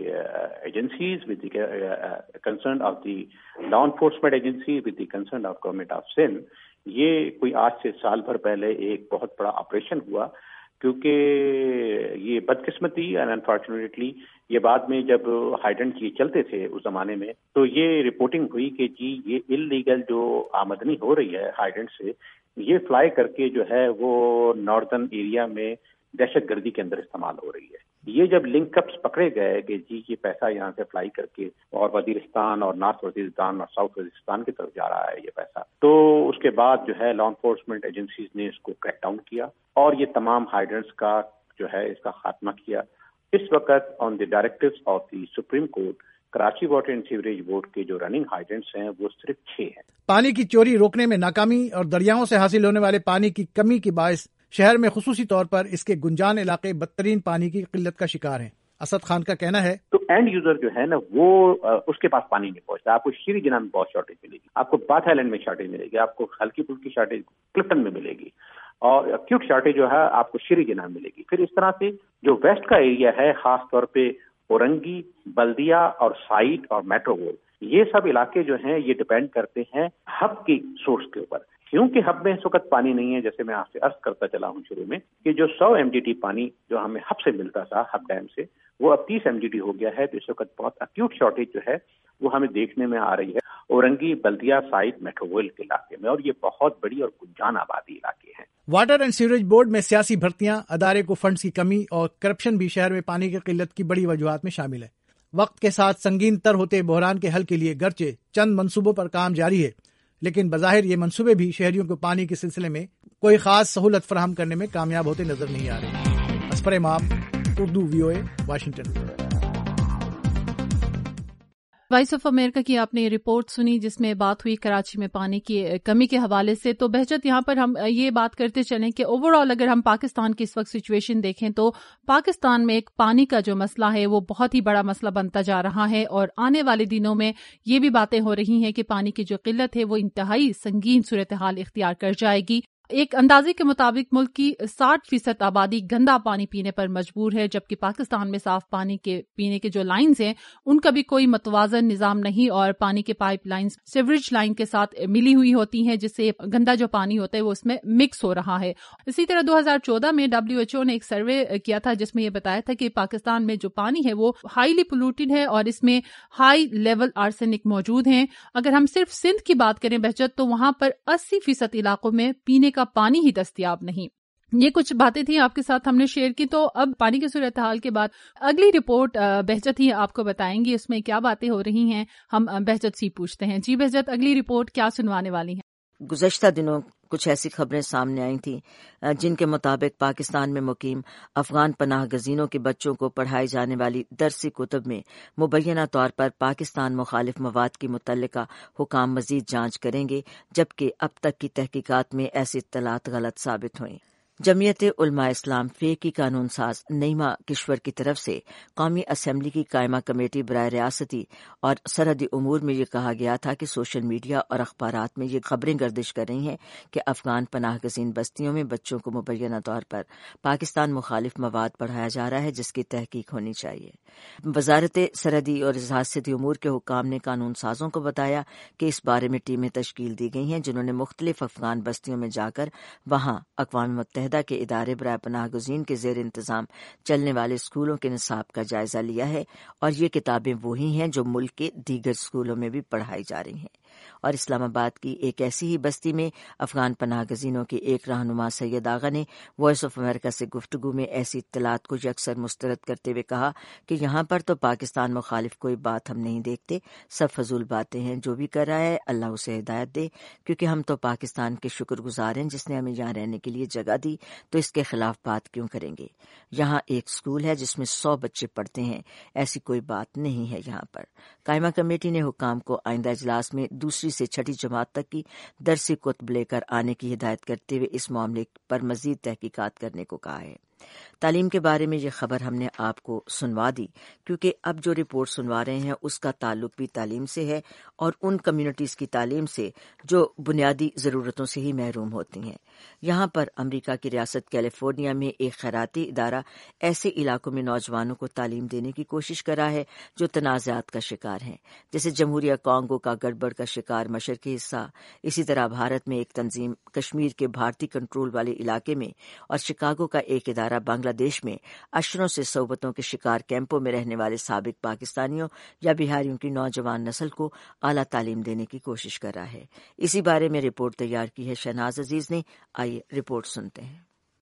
agencies, with the concern of the law enforcement agency, with the concern of government of Sindh, یہ کوئی آج سے سال بھر پہلے ایک بہت بڑا آپریشن ہوا، کیونکہ یہ بدقسمتی اینڈ انفارچونیٹلی یہ بعد میں جب ہائیڈرنٹ یہ چلتے تھے اس زمانے میں تو یہ رپورٹنگ ہوئی کہ جی یہ انلیگل جو آمدنی ہو رہی ہے ہائیڈرنٹ سے یہ فلائی کر کے جو ہے وہ ناردرن ایریا میں دہشت گردی کے اندر استعمال ہو رہی ہے۔ یہ جب لنک اپس پکڑے گئے کہ جی یہ پیسہ یہاں سے فلائی کر کے اور وزیرستان اور نارتھ وزیرستان اور ساؤتھ وزیرستان کی طرف جا رہا ہے یہ پیسہ، تو اس کے بعد جو ہے لا انفورسمنٹ ایجنسیز نے اس کو کریک ڈاؤن کیا اور یہ تمام ہائیڈرنٹس کا جو ہے اس کا خاتمہ کیا۔ اس وقت on the directives of the supreme court Karachi water and sewerage board کے جو رننگ ہائیڈرنٹس ہیں وہ صرف چھ ہیں۔ پانی کی چوری روکنے میں ناکامی اور دریاؤں سے حاصل ہونے والے پانی کی کمی کے باعث شہر میں خصوصی طور پر اس کے گنجان علاقے بدترین پانی کی قلت کا شکار ہیں۔ اسد خان کا کہنا ہے تو اینڈ یوزر جو ہے نا وہ اس کے پاس پانی نہیں پہنچتا۔ آپ کو شیری جناح میں بہت شارٹیج ملے گی، آپ کو بات آئلینڈ میں شارٹیج ملے گی، آپ کو ہلکی پھلکی شارٹیج کلفٹن میں ملے گی، اور ایکوٹ شارٹیج جو ہے آپ کو شیری جناح ملے گی۔ پھر اس طرح سے جو ویسٹ کا ایریا ہے خاص طور پہ اورنگی، بلدیا اور سائٹ اور میٹرو وول، یہ سب علاقے جو ہیں یہ ڈیپینڈ کرتے ہیں ہب کی سورس کے اوپر، کیونکہ ہب میں اس وقت پانی نہیں ہے۔ جیسے میں آپ سے عرض کرتا چلا ہوں شروع میں کہ جو سو ایم ڈی ٹی پانی جو ہمیں ہب سے ملتا تھا، ہب ڈیم سے، وہ اب تیس ایم ڈی ٹی ہو گیا ہے، تو اس وقت بہت ایکوٹ شارٹیج جو ہے وہ ہمیں دیکھنے میں آ رہی ہے اورنگی، بلدیا، سائٹ، میٹرو وول کے علاقے میں، اور یہ بہت بڑی اور گنجان آبادی علاقے ہیں۔ واٹر اینڈ سیوریج بورڈ میں سیاسی بھرتیاں، ادارے کو فنڈز کی کمی اور کرپشن بھی شہر میں پانی کی قلت کی بڑی وجوہات میں شامل ہے۔ وقت کے ساتھ سنگین تر ہوتے بحران کے حل کے لیے گرچہ چند منصوبوں پر کام جاری ہے، لیکن بظاہر یہ منصوبے بھی شہریوں کو پانی کے سلسلے میں کوئی خاص سہولت فراہم کرنے میں کامیاب ہوتے نظر نہیں آ رہے۔ Asfar Imam, Urdu V O A, Washington. Voice of America کی آپ نے یہ رپورٹ سنی جس میں بات ہوئی کراچی میں پانی کی کمی کے حوالے سے۔ تو بہجت یہاں پر ہم یہ بات کرتے چلیں کہ اوور آل اگر ہم پاکستان کی اس وقت سچویشن دیکھیں تو پاکستان میں ایک پانی کا جو مسئلہ ہے وہ بہت ہی بڑا مسئلہ بنتا جا رہا ہے، اور آنے والے دنوں میں یہ بھی باتیں ہو رہی ہیں کہ پانی کی جو قلت ہے وہ انتہائی سنگین صورتحال اختیار کر جائے گی۔ ایک اندازے کے مطابق ملک کی ساٹھ فیصد آبادی گندا پانی پینے پر مجبور ہے، جبکہ پاکستان میں صاف پانی کے پینے کے جو لائنز ہیں ان کا بھی کوئی متوازن نظام نہیں، اور پانی کے پائپ لائنز سیوریج لائن کے ساتھ ملی ہوئی ہوتی ہیں، جس سے گندا جو پانی ہوتا ہے وہ اس میں مکس ہو رہا ہے۔ اسی طرح دو ہزار چودہ میں ڈبلیو ایچ او نے ایک سروے کیا تھا جس میں یہ بتایا تھا کہ پاکستان میں جو پانی ہے وہ ہائیلی پولوٹیڈ ہے اور اس میں ہائی لیول آرسینک موجود ہیں۔ اگر ہم صرف سندھ کی بات کریں بہجت، تو وہاں پر اسی فیصد علاقوں میں پینے کا پانی ہی دستیاب نہیں۔ یہ کچھ باتیں تھیں آپ کے ساتھ ہم نے شیئر کی، تو اب پانی کی صورتحال کے بعد اگلی رپورٹ بہجت ہی آپ کو بتائیں گی اس میں کیا باتیں ہو رہی ہیں۔ ہم بہجت سے پوچھتے ہیں، جی بہجت اگلی رپورٹ کیا سنوانے والی ہیں؟ گزشتہ دنوں کچھ ایسی خبریں سامنے آئی تھیں جن کے مطابق پاکستان میں مقیم افغان پناہ گزینوں کے بچوں کو پڑھائی جانے والی درسی کتب میں مبینہ طور پر پاکستان مخالف مواد کی متعلقہ حکام مزید جانچ کریں گے، جبکہ اب تک کی تحقیقات میں ایسی اطلاعات غلط ثابت ہوئیں۔ جمعیت علماء اسلام فے کی قانون ساز نعیمہ کشور کی طرف سے قومی اسمبلی کی قائمہ کمیٹی برائے ریاستی اور سرحدی امور میں یہ کہا گیا تھا کہ سوشل میڈیا اور اخبارات میں یہ خبریں گردش کر رہی ہیں کہ افغان پناہ گزین بستیوں میں بچوں کو مبینہ طور پر پاکستان مخالف مواد پڑھایا جا رہا ہے، جس کی تحقیق ہونی چاہیے۔ وزارت سرحدی اور احاطتی امور کے حکام نے قانون سازوں کو بتایا کہ اس بارے میں ٹیمیں تشکیل دی گئی ہیں جنہوں نے مختلف افغان بستیوں میں جا کر وہاں اقوام متحدہ کے ادارے برائے پناہ گزین کے زیر انتظام چلنے والے اسکولوں کے نصاب کا جائزہ لیا ہے، اور یہ کتابیں وہی ہیں جو ملک کے دیگر اسکولوں میں بھی پڑھائی جا رہی ہیں۔ اور اسلام آباد کی ایک ایسی ہی بستی میں افغان پناہ گزینوں کے ایک رہنما سید آغا نے وائس آف امریکہ سے گفتگو میں ایسی اطلاعات کو یکسر مسترد کرتے ہوئے کہا کہ یہاں پر تو پاکستان مخالف کوئی بات ہم نہیں دیکھتے، سب فضول باتیں ہیں، جو بھی کر رہا ہے اللہ اسے ہدایت دے، کیونکہ ہم تو پاکستان کے شکر گزار ہیں جس نے ہمیں یہاں رہنے کے لیے جگہ دی، تو اس کے خلاف بات کیوں کریں گے؟ یہاں ایک اسکول ہے جس میں سو بچے پڑھتے ہیں، ایسی کوئی بات نہیں ہے یہاں پر۔ قائمہ کمیٹی نے حکام کو آئندہ اجلاس میں دوسری سے چھٹی جماعت تک کی درسی کتب لے کر آنے کی ہدایت کرتے ہوئے اس معاملے پر مزید تحقیقات کرنے کو کہا ہے۔ تعلیم کے بارے میں یہ خبر ہم نے آپ کو سنوا دی کیونکہ اب جو رپورٹ سنوا رہے ہیں اس کا تعلق بھی تعلیم سے ہے، اور ان کمیونٹیز کی تعلیم سے جو بنیادی ضرورتوں سے ہی محروم ہوتی ہیں۔ یہاں پر امریکہ کی ریاست کیلیفورنیا میں ایک خیراتی ادارہ ایسے علاقوں میں نوجوانوں کو تعلیم دینے کی کوشش کر رہا ہے جو تنازعات کا شکار ہیں، جیسے جمہوریہ کانگو کا گڑبڑ کا شکار مشرقی حصہ۔ اسی طرح بھارت میں ایک تنظیم کشمیر کے بھارتی کنٹرول والے علاقے میں، اور شکاگو کا ایک ادارہ بنگلہ دیش میں اشروں سے صوبتوں کے شکار کیمپوں میں رہنے والے سابق پاکستانیوں یا بہاریوں کی نوجوان نسل کو اعلیٰ تعلیم دینے کی کوشش کر رہا ہے۔ اسی بارے میں رپورٹ تیار کی ہے شہناز عزیز نے، آئیے رپورٹ سنتے ہیں۔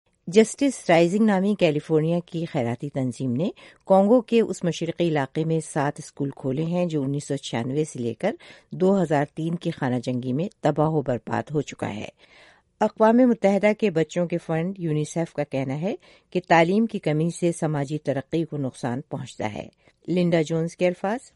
جسٹس رائزنگ نامی کیلیفورنیا کی خیراتی تنظیم نے کانگو کے اس مشرقی علاقے میں سات اسکول کھولے ہیں جو انیس سو چھیانوے سے لے کر دو ہزار تین کی خانہ جنگی میں تباہ و برباد ہو چکا ہے۔ اقوام متحدہ کے بچوں کے فنڈ یونیسیف کا کہنا ہے کہ تعلیم کی کمی سے سماجی ترقی کو نقصان پہنچتا ہے۔ لنڈا جونز کے الفاظ،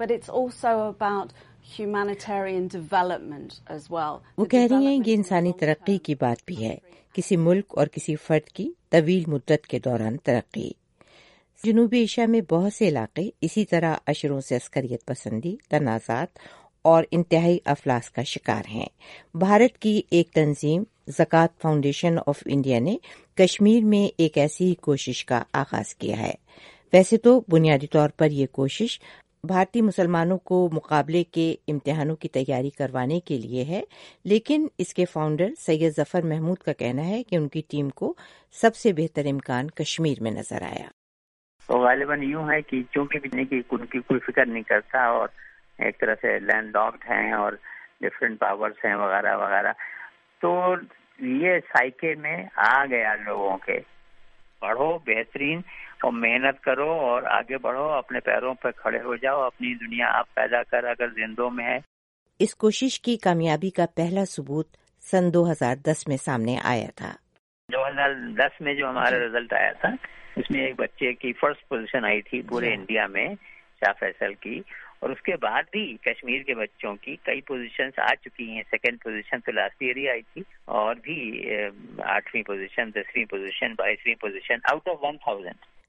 وہ کہہ رہی ہیں یہ انسانی ترقی کی بات بھی ہے، کسی ملک اور کسی فرد کی طویل مدت کے دوران ترقی۔ جنوبی ایشیا میں بہت سے علاقے اسی طرح اشروں سے عسکریت پسندی، تنازعات اور انتہائی افلاس کا شکار ہیں۔ بھارت کی ایک تنظیم زکات فاؤنڈیشن آف انڈیا نے کشمیر میں ایک ایسی کوشش کا آغاز کیا ہے۔ ویسے تو بنیادی طور پر یہ کوشش بھارتی مسلمانوں کو مقابلے کے امتحانوں کی تیاری کروانے کے لیے ہے، لیکن اس کے فاؤنڈر سید ظفر محمود کا کہنا ہے کہ ان کی ٹیم کو سب سے بہتر امکان کشمیر میں نظر آیا۔ تو غالباً یوں ہے کہ چونکہ بھی نہیں کہ ان کی کوئی فکر نہیں کرتا، اور ایک طرح سے لینڈ لاکڈ ہیں اور ڈفرینٹ پاورز ہیں وغیرہ وغیرہ، تو یہ سائیکے میں آ گیا لوگوں کے، پڑھو بہترین اور محنت کرو اور آگے بڑھو، اپنے پیروں پہ کھڑے ہو جاؤ، اپنی دنیا آپ پیدا کر اگر زندوں میں ہے۔ اس کوشش کی کامیابی کا پہلا ثبوت سن دو ہزار دس میں سامنے آیا تھا۔ دو ہزار دس میں جو ہمارا رزلٹ آیا تھا اس میں ایک بچے کی فرسٹ پوزیشن آئی تھی پورے انڈیا میں، شاہ فیصل کی، اور اس کے بعد بھی کشمیر کے بچوں کی کئی پوزیشنز آ چکی ہیں۔ سیکنڈ پوزیشن تو لاسٹ ایئر ہی آئی تھی، اور بھی آٹھویں پوزیشن، دسویں پوزیشن، بائیسویں position out of one thousand.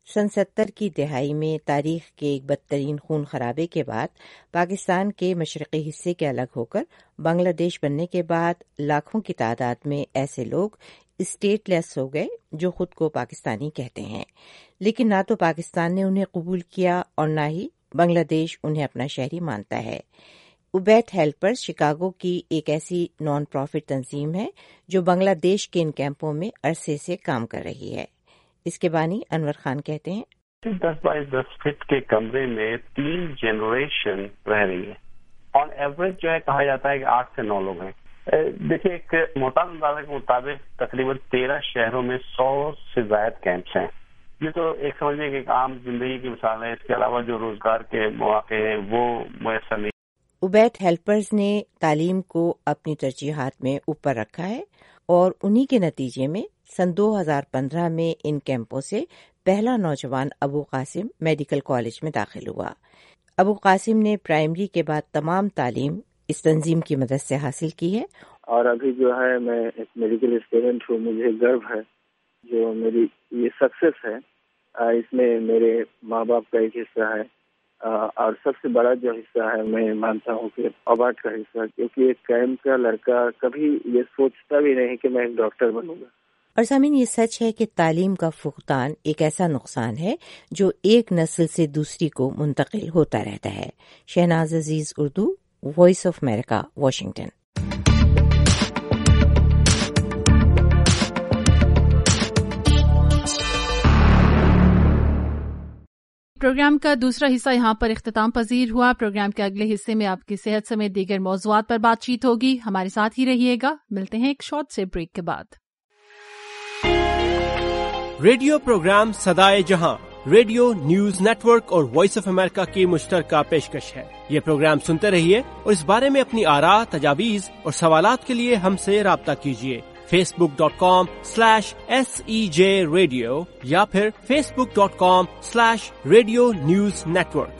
सन सत्तर की दहाई में तारीख के एक बदतरीन खून खराबे के बाद पाकिस्तान के मशरक़ी हिस्से के अलग होकर बांग्लादेश बनने के बाद लाखों की तादाद में ऐसे लोग स्टेटलेस हो गए जो खुद को पाकिस्तानी कहते हैं, लेकिन ना तो पाकिस्तान ने उन्हें कबूल किया और ना ही बांग्लादेश उन्हें अपना शहरी मानता है। उबैद हेल्पर्स शिकागो की एक ऐसी नॉन प्रॉफिट तंजीम है जो बांग्लादेश के इन कैंपों में अरसे से काम कर रही है। इसके बानी अनवर खान कहते हैं, दस बाई दस फीट के कमरे में तीन जनरेशन रह रही है। ऑन एवरेज जो है कहा जाता है कि आठ से नौ लोग हैं। देखिए, एक मोहताज अंदाजा के मुताबिक तकरीबन तेरह शहरों में सौ से ज्यादा कैंप्स हैं। ये तो एक समझने की एक आम जिंदगी की मिसाल है। इसके अलावा जो रोजगार के मौके हैं वो मुयसर नहीं। उबैद हेल्पर्स ने तालीम को अपनी तरजीहात में ऊपर रखा है और उन्हीं के नतीजे में सन दो हज़ार पंद्रह में इन कैंपों से पहला नौजवान अबू कासिम मेडिकल कॉलेज में दाखिल हुआ। अबू कासिम ने प्राइमरी के बाद तमाम तालीम इस तंजीम की मदद से हासिल की है और अभी जो है मैं एक मेडिकल स्टूडेंट हूँ। मुझे गर्व है जो मेरी ये सक्सेस है, इसमें मेरे माँ बाप का एक हिस्सा है और सबसे बड़ा जो हिस्सा है मैं मानता हूँ कि अवार्ड का हिस्सा, क्योंकि एक कैंप का लड़का कभी ये सोचता भी नहीं कि मैं एक डॉक्टर बनूंगा। और सामीन, ये सच है कि तालीम का फुकदान एक ऐसा नुकसान है जो एक नस्ल से दूसरी को मुंतकिल होता रहता है। Shahnaz Aziz, Urdu, voice of America, Washington. Programme का दूसरा हिस्सा यहाँ पर इख्तिताम पजीर हुआ। प्रोग्राम के अगले हिस्से में आपकी सेहत समेत दीगर मौज़ूआत पर बातचीत होगी। हमारे साथ ही रहिएगा। मिलते हैं एक शॉर्ट से ब्रेक के बाद। Radio programme Sadaye Jahan radio news network और वॉइस ऑफ अमेरिका की मुश्तरका पेशकश है। ये प्रोग्राम सुनते रहिए और इस बारे में अपनी आरा, तजावीज और सवालात के लिए हमसे राब्ता कीजिए। Facebook dot com slash S E J radio या फिर Facebook dot com slash radio news network.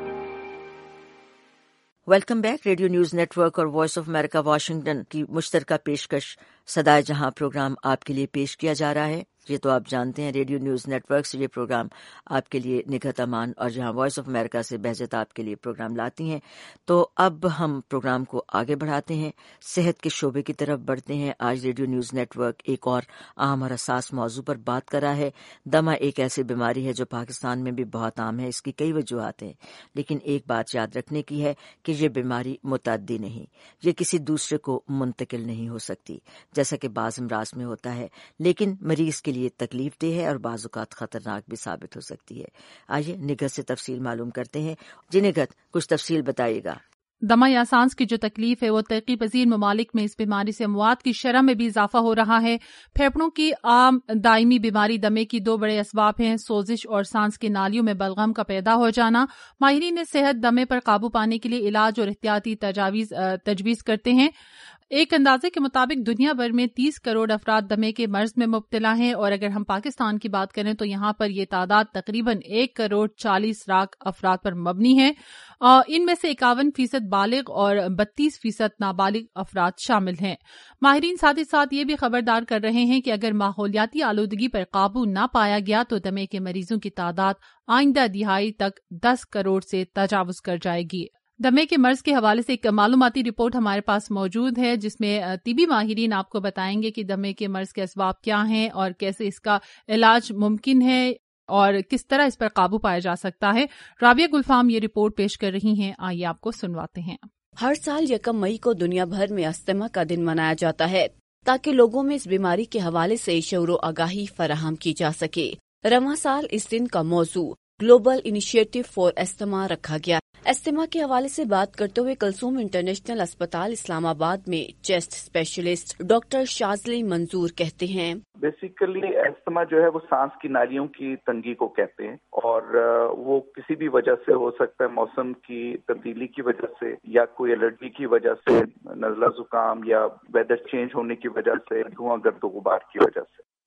Welcome back. Radio news network और वॉइस ऑफ अमेरिका वाशिंगटन की मुश्तरका पेशकश सदाए जहां प्रोग्राम आपके लिए पेश किया जा रहा है। ये तो आप जानते हैं, रेडियो न्यूज नेटवर्क से ये प्रोग्राम आपके लिए निगहत अमान और जहां वॉइस ऑफ अमेरिका से बहजत आपके लिए प्रोग्राम लाती हैं। तो अब हम प्रोग्राम को आगे बढ़ाते हैं, सेहत के शोबे की तरफ बढ़ते हैं। आज रेडियो न्यूज नेटवर्क एक और अहम और हसास मौजू पर बात कर रहा है। दमा एक ऐसी बीमारी है जो पाकिस्तान में भी बहुत आम है। इसकी कई वजूहत हैं, लेकिन एक बात याद रखने की है कि ये बीमारी मुतअद्दी नहीं, ये किसी दूसरे को मुंतकिल नहीं हो सकती जैसा कि बाज़ अमराज में होता है, लेकिन मरीज के लिए तकलीफ देह है और बाज़ औक़ात खतरनाक भी साबित हो सकती है। आइए निगहत से तफसील मालूम करते हैं। जी निगहत, कुछ तफसील बताइएगा। दमा या सांस की जो तकलीफ है वो तरक्की पजीर ममालिक में इस बीमारी से अमवात की शरह में भी इजाफा हो रहा है। फेफड़ों की आम दायमी बीमारी दमे की दो बड़े असबाब हैं, सोजिश और सांस की नालियों में बलगम का पैदा हो जाना। माहिरीन ने सेहत दमे पर काबू पाने के लिए इलाज और एहतियाती तजावीज तजवीज़ करते हैं। एक अंदाजे के मुताबिक दुनिया भर में तीस करोड़ अफराद दमे के मर्ज में मुब्तला हैं और अगर हम पाकिस्तान की बात करें तो यहाँ पर ये तादाद तकरीबन एक करोड़ चालीस लाख अफराद पर मबनी है। इनमें से इक्यावन फीसद बालिग और बत्तीस फीसद नाबालिग अफराद शामिल हैं। माहिरीन साथ ही साथ ये भी खबरदार कर रहे हैं कि अगर माहौलियाती आलूदगी पर काबू न पाया गया तो दमे के मरीजों की तादाद आइंदा दिहाई तक दस करोड़ से तजावुज कर जाएगी। दमे के मर्ज के हवाले से एक मालूमाती रिपोर्ट हमारे पास मौजूद है जिसमें तिबी माहिरीन आपको बताएंगे कि दमे के मर्ज के असबाब क्या हैं और कैसे इसका इलाज मुमकिन है और किस तरह इस पर काबू पाया जा सकता है। राबिया गुलफाम ये रिपोर्ट पेश कर रही हैं, आइए आपको सुनवाते हैं। हर साल यकम मई को दुनिया भर में अस्थमा का दिन मनाया जाता है ताकि लोगों में इस बीमारी के हवाले से शऊर आगाही फराहम की जा सके। रवां साल इस दिन का मौजू ग्लोबल इनिशिएटिव फॉर एस्थमा रखा गया। एस्थमा के हवाले से बात करते हुए कलसूम इंटरनेशनल अस्पताल इस्लामाबाद में चेस्ट स्पेशलिस्ट डॉक्टर शाजली मंजूर कहते हैं, बेसिकली एस्थमा जो है वो सांस की नालियों की तंगी को कहते हैं और वो किसी भी वजह से हो सकता है, मौसम की तब्दीली की वजह से या कोई एलर्जी की वजह से, नज़ला जुकाम या वेदर चेंज होने की वजह से, धुआं गर्द गुबार की वजह से।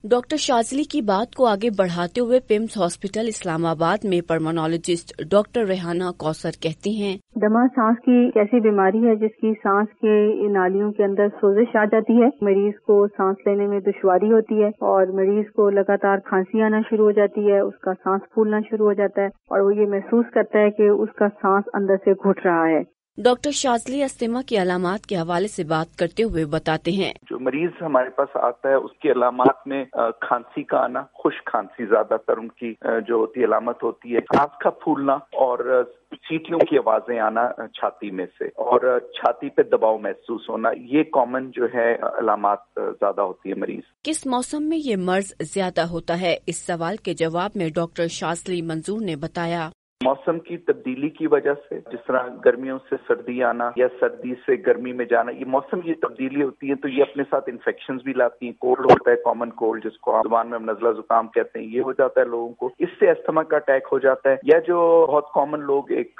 डॉक्टर शाजली की बात को आगे बढ़ाते हुए पिम्स हॉस्पिटल इस्लामाबाद में पर्मोनोलॉजिस्ट डॉक्टर रेहाना कौसर कहती हैं, दमा सांस की एक ऐसी बीमारी है जिसकी सांस के नालियों के अंदर सोजिश आ जाती है, मरीज को सांस लेने में दुश्वारी होती है और मरीज को लगातार खांसी आना शुरू हो जाती है, उसका सांस फूलना शुरू हो जाता है और वो ये महसूस करता है कि उसका सांस अंदर से घुट रहा है। डॉक्टर शाजली अस्थमा की अलामात के हवाले से बात करते हुए बताते हैं, जो मरीज हमारे पास आता है उसकी अलामात में खांसी का आना, खुश्क खांसी ज्यादातर उनकी जो होती है अलामत होती है, सांस का फूलना और सीटियों की आवाजें आना छाती में से और छाती पे दबाव महसूस होना, ये कॉमन जो है अलामात ज्यादा होती है मरीज। किस मौसम में ये मर्ज ज्यादा होता है, इस सवाल के जवाब में डॉक्टर शाजली मंजूर ने बताया, मौसम की तब्दीली की वजह से, जिस तरह गर्मियों से सर्दी आना या सर्दी से गर्मी में जाना, ये मौसम की तब्दीली होती है तो ये अपने साथ इन्फेक्शंस भी लाती हैं। कोल्ड होता है, कॉमन कोल्ड जिसको आप जुबान में हम नज़ला जुकाम कहते हैं, ये हो जाता है लोगों को, इससे अस्थमा का अटैक हो जाता है। या जो बहुत कॉमन लोग एक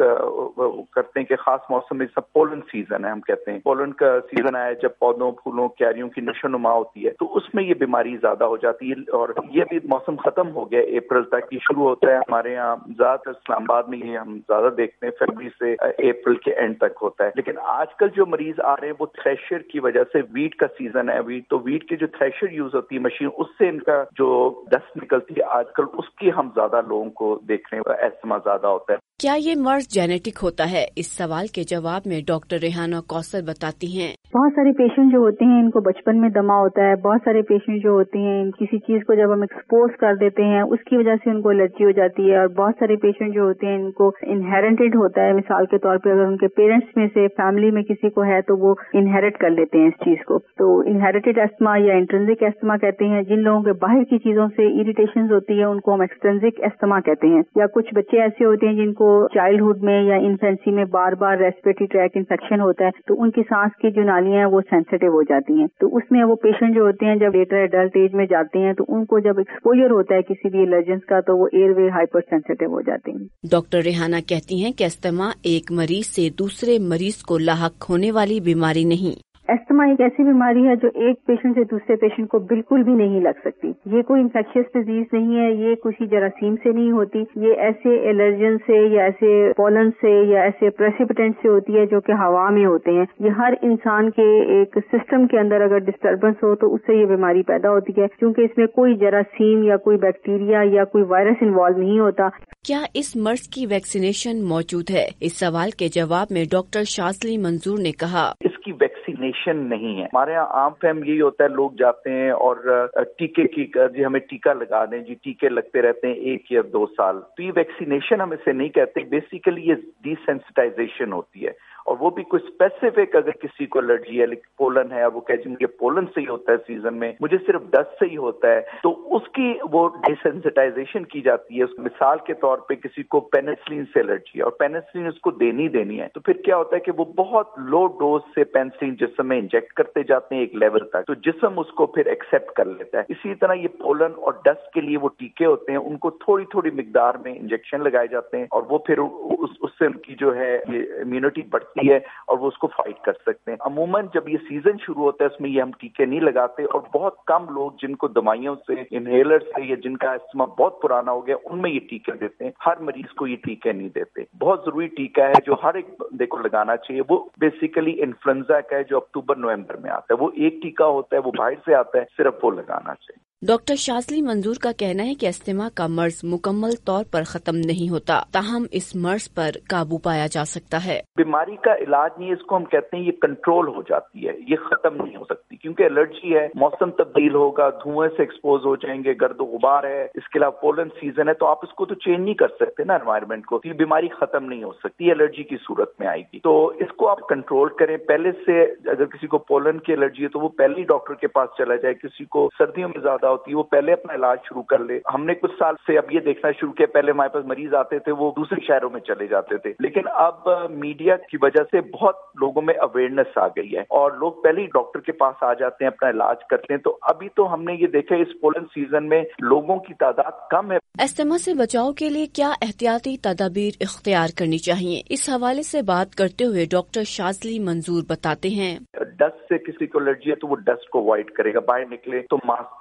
करते हैं कि खास मौसम में सब पोलन सीजन है, हम कहते हैं पोलन का सीजन आया जब पौधों फूलों क्यारियों की नशोनुमा होती है तो उसमें ये बीमारी ज्यादा हो जाती है। और ये भी मौसम खत्म हो गया अप्रैल तक ही शुरू होता है हमारे यहाँ, ज्यादातर इस्लामाबाद में ये हम ज्यादा देखते हैं फरवरी से अप्रैल के एंड तक होता है। लेकिन आजकल जो मरीज आ रहे हैं वो थ्रेशर की वजह से, वीट का सीजन है वीट, तो वीट की जो थ्रेशर यूज होती है मशीन, उससे इनका जो डस्ट निकलती है आजकल, उसकी हम ज्यादा लोगों को देख रहे हैं अस्थमा ज्यादा होता है। क्या ये मर्ज जेनेटिक होता है, इस सवाल के जवाब में डॉक्टर रेहाना कौसर बताती हैं, बहुत सारे पेशेंट जो होते हैं इनको बचपन में दमा होता है, बहुत सारे पेशेंट जो होते हैं किसी चीज को जब हम एक्सपोज कर देते हैं उसकी वजह से उनको एलर्जी हो जाती है, और बहुत सारे पेशेंट जो होते हैं इनको इनहेरिटेड होता है। मिसाल के तौर पे अगर उनके पेरेंट्स में से फैमिली में किसी को है तो वो इनहेरिट कर लेते हैं इस चीज को, तो इनहेरिटेड एस्थमा या इंट्रिंसिक एस्थमा कहते हैं। जिन लोगों के बाहर की चीजों से इरिटेशन होती है उनको हम एक्सट्रिंसिक एस्थमा कहते हैं। या कुछ बच्चे ऐसे होते हैं जिनको चाइल्डहुड में या इन्फेंसी में बार बार रेस्पिरेटरी ट्रैक इन्फेक्शन होता है तो उनकी सांस की जो नालियां हैं वो सेंसिटिव हो जाती हैं, तो उसमें वो पेशेंट जो होते हैं जब लेटर एडल्ट एज में जाते हैं तो उनको जब एक्सपोजर होता है किसी भी एलर्जेंस का तो वो एयरवे हाइपर सेंसिटिव हो जाते हैं। डॉक्टर रेहाना कहती हैं कि अस्थमा एक मरीज से दूसरे मरीज को लाहक होने वाली बीमारी नहीं, एस्थमा एक ऐसी बीमारी है जो एक पेशेंट से दूसरे पेशेंट को बिल्कुल भी नहीं लग सकती। ये कोई इन्फेक्शियस डिजीज नहीं है, ये किसी जरासीम से नहीं होती, ये ऐसे एलर्जन से या ऐसे पोलन से या ऐसे प्रेसिपिटेंट से होती है जो कि हवा में होते हैं। ये हर इंसान के एक सिस्टम के अंदर अगर डिस्टर्बेंस हो तो उससे ये बीमारी पैदा होती है, क्योंकि इसमें कोई जरासीम या कोई बैक्टीरिया या कोई वायरस इन्वॉल्व नहीं होता। क्या इस मर्ज की वैक्सीनेशन मौजूद है, इस सवाल के जवाब में डॉक्टर शाजली मंजूर ने कहा, इसकी वैक्सीनेशन नहीं है। हमारे यहाँ आम फहम यही होता है, लोग जाते हैं और टीके की जी हमें टीका लगा दें, जी टीके लगते रहते हैं एक या दो साल, तो ये वैक्सीनेशन हम इसे नहीं कहते। बेसिकली ये डिसेंसिटाइजेशन होती है और वो भी कोई स्पेसिफिक अगर किसी को एलर्जी है, पोलन है और वो कहे मुझे पोलन से ही होता है सीजन में, मुझे सिर्फ डस्ट से ही होता है, तो उसकी वो डिसेंसिटाइजेशन की जाती है। मिसाल के तौर पे किसी को पेनिसिलिन से एलर्जी है और पेनिसिलिन उसको देनी देनी है, तो फिर क्या होता है कि वो बहुत लो डोज से पेनिसिलिन जिस्म में इंजेक्ट करते जाते हैं एक लेवल तक, तो जिस्म उसको फिर एक्सेप्ट कर लेता है। इसी तरह ये पोलन और डस्ट के लिए वो टीके होते हैं, उनको थोड़ी थोड़ी मिकदार में इंजेक्शन लगाए जाते हैं और वो फिर उस, उससे उनकी जो है इम्यूनिटी बढ़ती है और वो उसको फाइट कर सकते हैं। अमूमन जब ये सीजन शुरू होता है उसमें ये हम टीके नहीं लगाते और बहुत कम लोग जिनको दवाइयों से, इनहेलर से या जिनका अस्थमा बहुत पुराना हो गया उनमें ये टीके देते हैं। हर मरीज को ये टीके नहीं देते। बहुत जरूरी टीका है जो हर एक बंदे को लगाना चाहिए, वो बेसिकली इन्फ्लुएंजा का है जो अक्टूबर नवंबर में आता है। वो एक टीका होता है, वो बाहर से आता है, सिर्फ वो लगाना चाहिए। डॉक्टर शाजली मंजूर का कहना है कि अस्थमा का मर्ज मुकम्मल तौर पर खत्म नहीं होता, ताहम इस मर्ज पर काबू पाया जा सकता है। बीमारी का इलाज नहीं है, इसको हम कहते हैं ये कंट्रोल हो जाती है, ये खत्म नहीं हो सकती क्योंकि एलर्जी है, मौसम तब्दील होगा, धुएं से एक्सपोज हो जाएंगे, गर्द गुबार है, इसके अलावा पोलन सीजन है, तो आप इसको तो चेंज नहीं कर सकते ना एनवायरमेंट को, ये बीमारी खत्म नहीं हो सकती, एलर्जी की सूरत में आएगी। तो इसको आप कंट्रोल करें। पहले से अगर किसी को पोलन की एलर्जी है तो वो पहले ही डॉक्टर के पास चला जाए, किसी को सर्दियों में ज्यादा होती है वो पहले अपना इलाज शुरू कर ले। हमने कुछ साल से अब ये देखना शुरू किया, पहले हमारे पास मरीज आते थे वो दूसरे शहरों में चले जाते थे, लेकिन अब मीडिया की वजह से बहुत लोगों में अवेयरनेस आ गई है और लोग पहले ही डॉक्टर के पास आ जाते हैं, अपना इलाज करते हैं। तो अभी तो हमने ये देखा इस पोलन सीजन में लोगों की तादाद कम है। अस्थमा से बचाव के लिए क्या एहतियाती तदाबीर इख्तियार करनी चाहिए, इस हवाले से बात करते हुए डॉक्टर शाजली मंजूर बताते हैं, डस्ट से किसी को एलर्जी है तो वो डस्ट को अवॉइड करेगा, बाहर निकले तो मास्क पहन के जाए,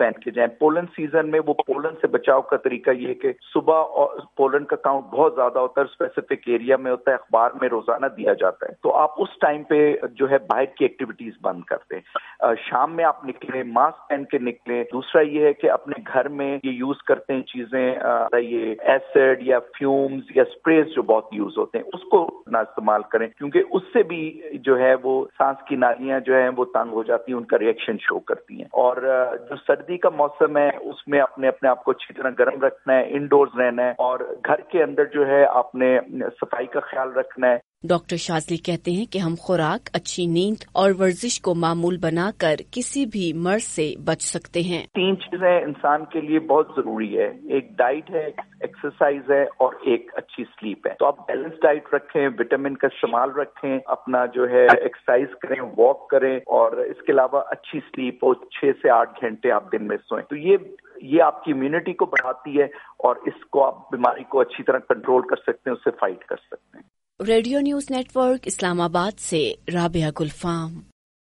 جائیں. پولن سیزن میں وہ پولن سے بچاؤ کا طریقہ یہ کہ صبح اور پولن کا کاؤنٹ بہت زیادہ ہوتا ہے, اسپیسیفک ایریا میں ہوتا ہے, اخبار میں روزانہ دیا جاتا ہے, تو آپ اس ٹائم پہ جو ہے باہر کی ایکٹیویٹیز بند کر دیں. شام میں آپ نکلیں, ماسک پہن کے نکلیں. دوسرا یہ ہے کہ اپنے گھر میں یہ یوز کرتے ہیں چیزیں, یہ ایسڈ یا فیومز یا اسپریز جو بہت یوز ہوتے ہیں, اس کو نہ استعمال کریں, کیونکہ اس سے بھی جو ہے وہ سانس کی نالیاں جو ہیں وہ تنگ ہو جاتی ہیں, ان کا ریئیکشن شو کرتی ہیں. اور جو سردی کا موسم ہے اس میں اپنے اپنے آپ کو اچھی طرح گرم رکھنا ہے, انڈورز رہنا ہے, اور گھر کے اندر جو ہے آپ نے صفائی کا خیال رکھنا ہے. ڈاکٹر شاذلی کہتے ہیں کہ ہم خوراک, اچھی نیند اور ورزش کو معمول بنا کر کسی بھی مرض سے بچ سکتے ہیں. تین چیزیں انسان کے لیے بہت ضروری ہے, ایک ڈائٹ ہے, ایکسرسائز ہے, اور ایک اچھی سلیپ ہے. تو آپ بیلنس ڈائٹ رکھیں, وٹامن کا استعمال رکھیں, اپنا جو ہے ایکسرسائز کریں, واک کریں, اور اس کے علاوہ اچھی سلیپ ہو, چھ سے آٹھ گھنٹے آپ دن میں سوئیں. تو یہ یہ آپ کی امیونٹی کو بڑھاتی ہے, اور اس کو آپ بیماری کو اچھی طرح کنٹرول کر سکتے ہیں, اس سے فائٹ کر سکتے ہیں. Radio news network Islamabad سے رابعہ گلفام.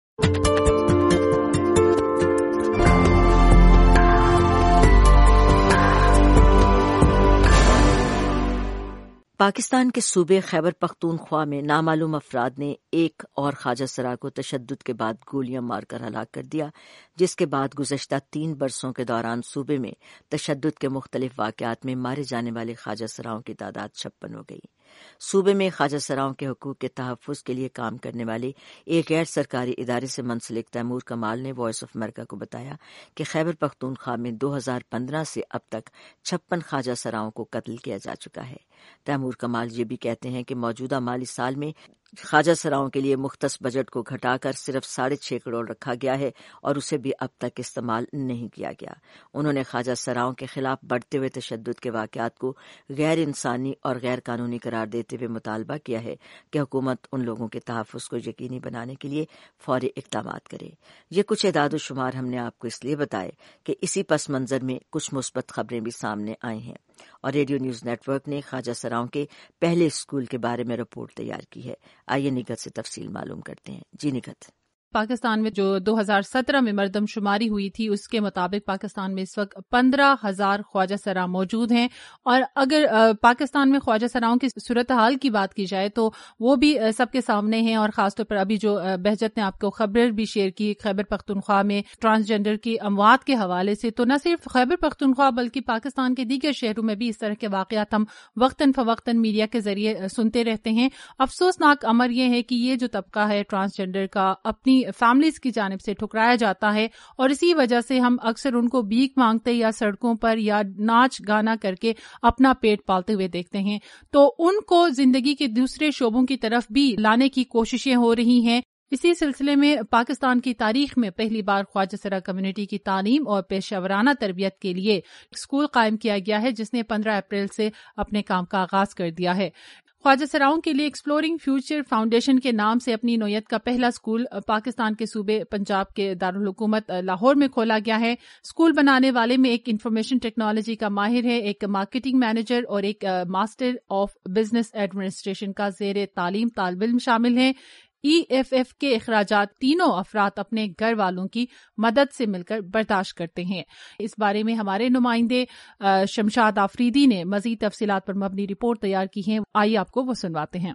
پاکستان کے صوبے خیبر پختونخوا میں نامعلوم افراد نے ایک اور خواجہ سرا کو تشدد کے بعد گولیاں مار کر ہلاک کر دیا, جس کے بعد گزشتہ تین برسوں کے دوران صوبے میں تشدد کے مختلف واقعات میں مارے جانے والے خواجہ سراؤں کی تعداد چھپن ہو گئی. صوبے میں خواجہ سراؤں کے حقوق کے تحفظ کے لیے کام کرنے والے ایک غیر سرکاری ادارے سے منسلک تیمور کمال نے وائس آف امریکہ کو بتایا کہ خیبر پختونخوا میں دو ہزار پندرہ سے اب تک چھپن خواجہ سراؤں کو قتل کیا جا چکا ہے. تیمور کمال یہ بھی کہتے ہیں کہ موجودہ مالی سال میں خواجہ سراؤں کے لیے مختص بجٹ کو گھٹا کر صرف ساڑھے چھ کروڑ رکھا گیا ہے اور اسے بھی اب تک استعمال نہیں کیا گیا. انہوں نے خواجہ سراؤں کے خلاف بڑھتے ہوئے تشدد کے واقعات کو غیر انسانی اور غیر قانونی قرار دیتے ہوئے مطالبہ کیا ہے کہ حکومت ان لوگوں کے تحفظ کو یقینی بنانے کے لیے فوری اقدامات کرے. یہ کچھ اعداد و شمار ہم نے آپ کو اس لیے بتائے کہ اسی پس منظر میں کچھ مثبت خبریں بھی سامنے آئی ہیں, اور ریڈیو نیوز نیٹ ورک نے خواجہ سراؤں کے پہلے اسکول کے بارے میں رپورٹ تیار کی ہے. آئیے نگت سے تفصیل معلوم کرتے ہیں. جی نگت. پاکستان میں جو دو ہزار سترہ میں مردم شماری ہوئی تھی اس کے مطابق پاکستان میں اس وقت پندرہ ہزار خواجہ سرا موجود ہیں, اور اگر پاکستان میں خواجہ سراؤں کی صورتحال کی بات کی جائے تو وہ بھی سب کے سامنے ہیں, اور خاص طور پر ابھی جو بہجت نے آپ کو خبر بھی شیئر کی خیبر پختونخوا میں ٹرانسجینڈر کی اموات کے حوالے سے, تو نہ صرف خیبر پختونخوا بلکہ پاکستان کے دیگر شہروں میں بھی اس طرح کے واقعات ہم وقتاً فوقتاً میڈیا کے ذریعے سنتے رہتے ہیں. افسوسناک امر یہ ہے کہ یہ جو طبقہ ہے ٹرانسجینڈر کا اپنی فیملیز کی جانب سے ٹھکرایا جاتا ہے, اور اسی وجہ سے ہم اکثر ان کو بھیک مانگتے یا سڑکوں پر یا ناچ گانا کر کے اپنا پیٹ پالتے ہوئے دیکھتے ہیں. تو ان کو زندگی کے دوسرے شعبوں کی طرف بھی لانے کی کوششیں ہو رہی ہیں. اسی سلسلے میں پاکستان کی تاریخ میں پہلی بار خواجہ سرا کمیونٹی کی تعلیم اور پیشہ ورانہ تربیت کے لیے اسکول قائم کیا گیا ہے, جس نے پندرہ اپریل سے اپنے کام کا آغاز کر دیا ہے. خواجہ سراؤں کے لیے ایکسپلورنگ فیوچر فاؤنڈیشن کے نام سے اپنی نوعیت کا پہلا اسکول پاکستان کے صوبے پنجاب کے دارالحکومت لاہور میں کھولا گیا ہے. اسکول بنانے والے میں ایک انفارمیشن ٹیکنالوجی کا ماہر ہے, ایک مارکیٹنگ مینیجر اور ایک ماسٹر آف بزنس ایڈمنسٹریشن کا زیر تعلیم طالب علم شامل ہیں. ای ایف ایف کے اخراجات تینوں افراد اپنے گھر والوں کی مدد سے مل کر برداشت کرتے ہیں. اس بارے میں ہمارے نمائندے شمشاد آفریدی نے مزید تفصیلات پر مبنی رپورٹ تیار کی ہیں. آئیے آپ کو وہ سنواتے ہیں.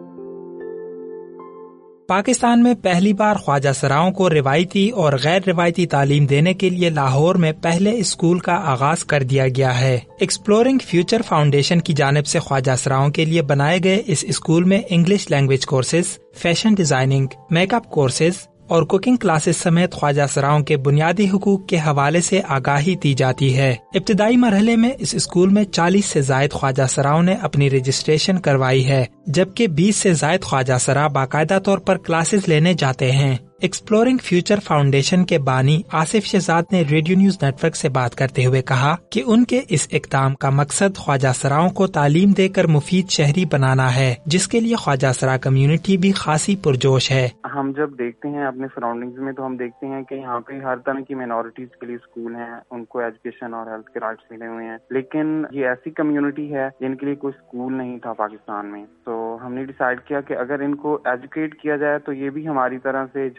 پاکستان میں پہلی بار خواجہ سراؤں کو روایتی اور غیر روایتی تعلیم دینے کے لیے لاہور میں پہلے اسکول کا آغاز کر دیا گیا ہے. ایکسپلورنگ فیوچر فاؤنڈیشن کی جانب سے خواجہ سراؤں کے لیے بنائے گئے اس اسکول میں English language courses, fashion designing, make up courses اور کوکنگ کلاسز سمیت خواجہ سراؤں کے بنیادی حقوق کے حوالے سے آگاہی دی جاتی ہے. ابتدائی مرحلے میں اس اسکول میں چالیس سے زائد خواجہ سراؤں نے اپنی رجسٹریشن کروائی ہے, جبکہ بیس سے زائد خواجہ سرا باقاعدہ طور پر کلاسز لینے جاتے ہیں. ایکسپلورنگ فیوچر فاؤنڈیشن کے بانی آصف شہزاد نے ریڈیو نیوز نیٹ ورک سے بات کرتے ہوئے کہا کہ ان کے اس اقدام کا مقصد خواجہ سراؤں کو تعلیم دے کر مفید شہری بنانا ہے, جس کے لیے خواجہ سرا کمیونٹی بھی خاصی پرجوش ہے. ہم جب دیکھتے ہیں اپنے سراؤنڈنگز میں تو ہم دیکھتے ہیں کہ یہاں پہ ہر طرح کی مائنورٹیز کے لیے اسکول ہیں, ان کو ایجوکیشن اور ہیلتھ کے رائٹس ملے ہوئے ہیں, لیکن یہ ایسی کمیونٹی ہے جن کے لیے کوئی اسکول نہیں تھا پاکستان میں. تو ہم نے ڈیسائیڈ کیا کہ اگر ان کو ایجوکیٹ کیا جائے تو یہ بھی ہماری طرح سے جاب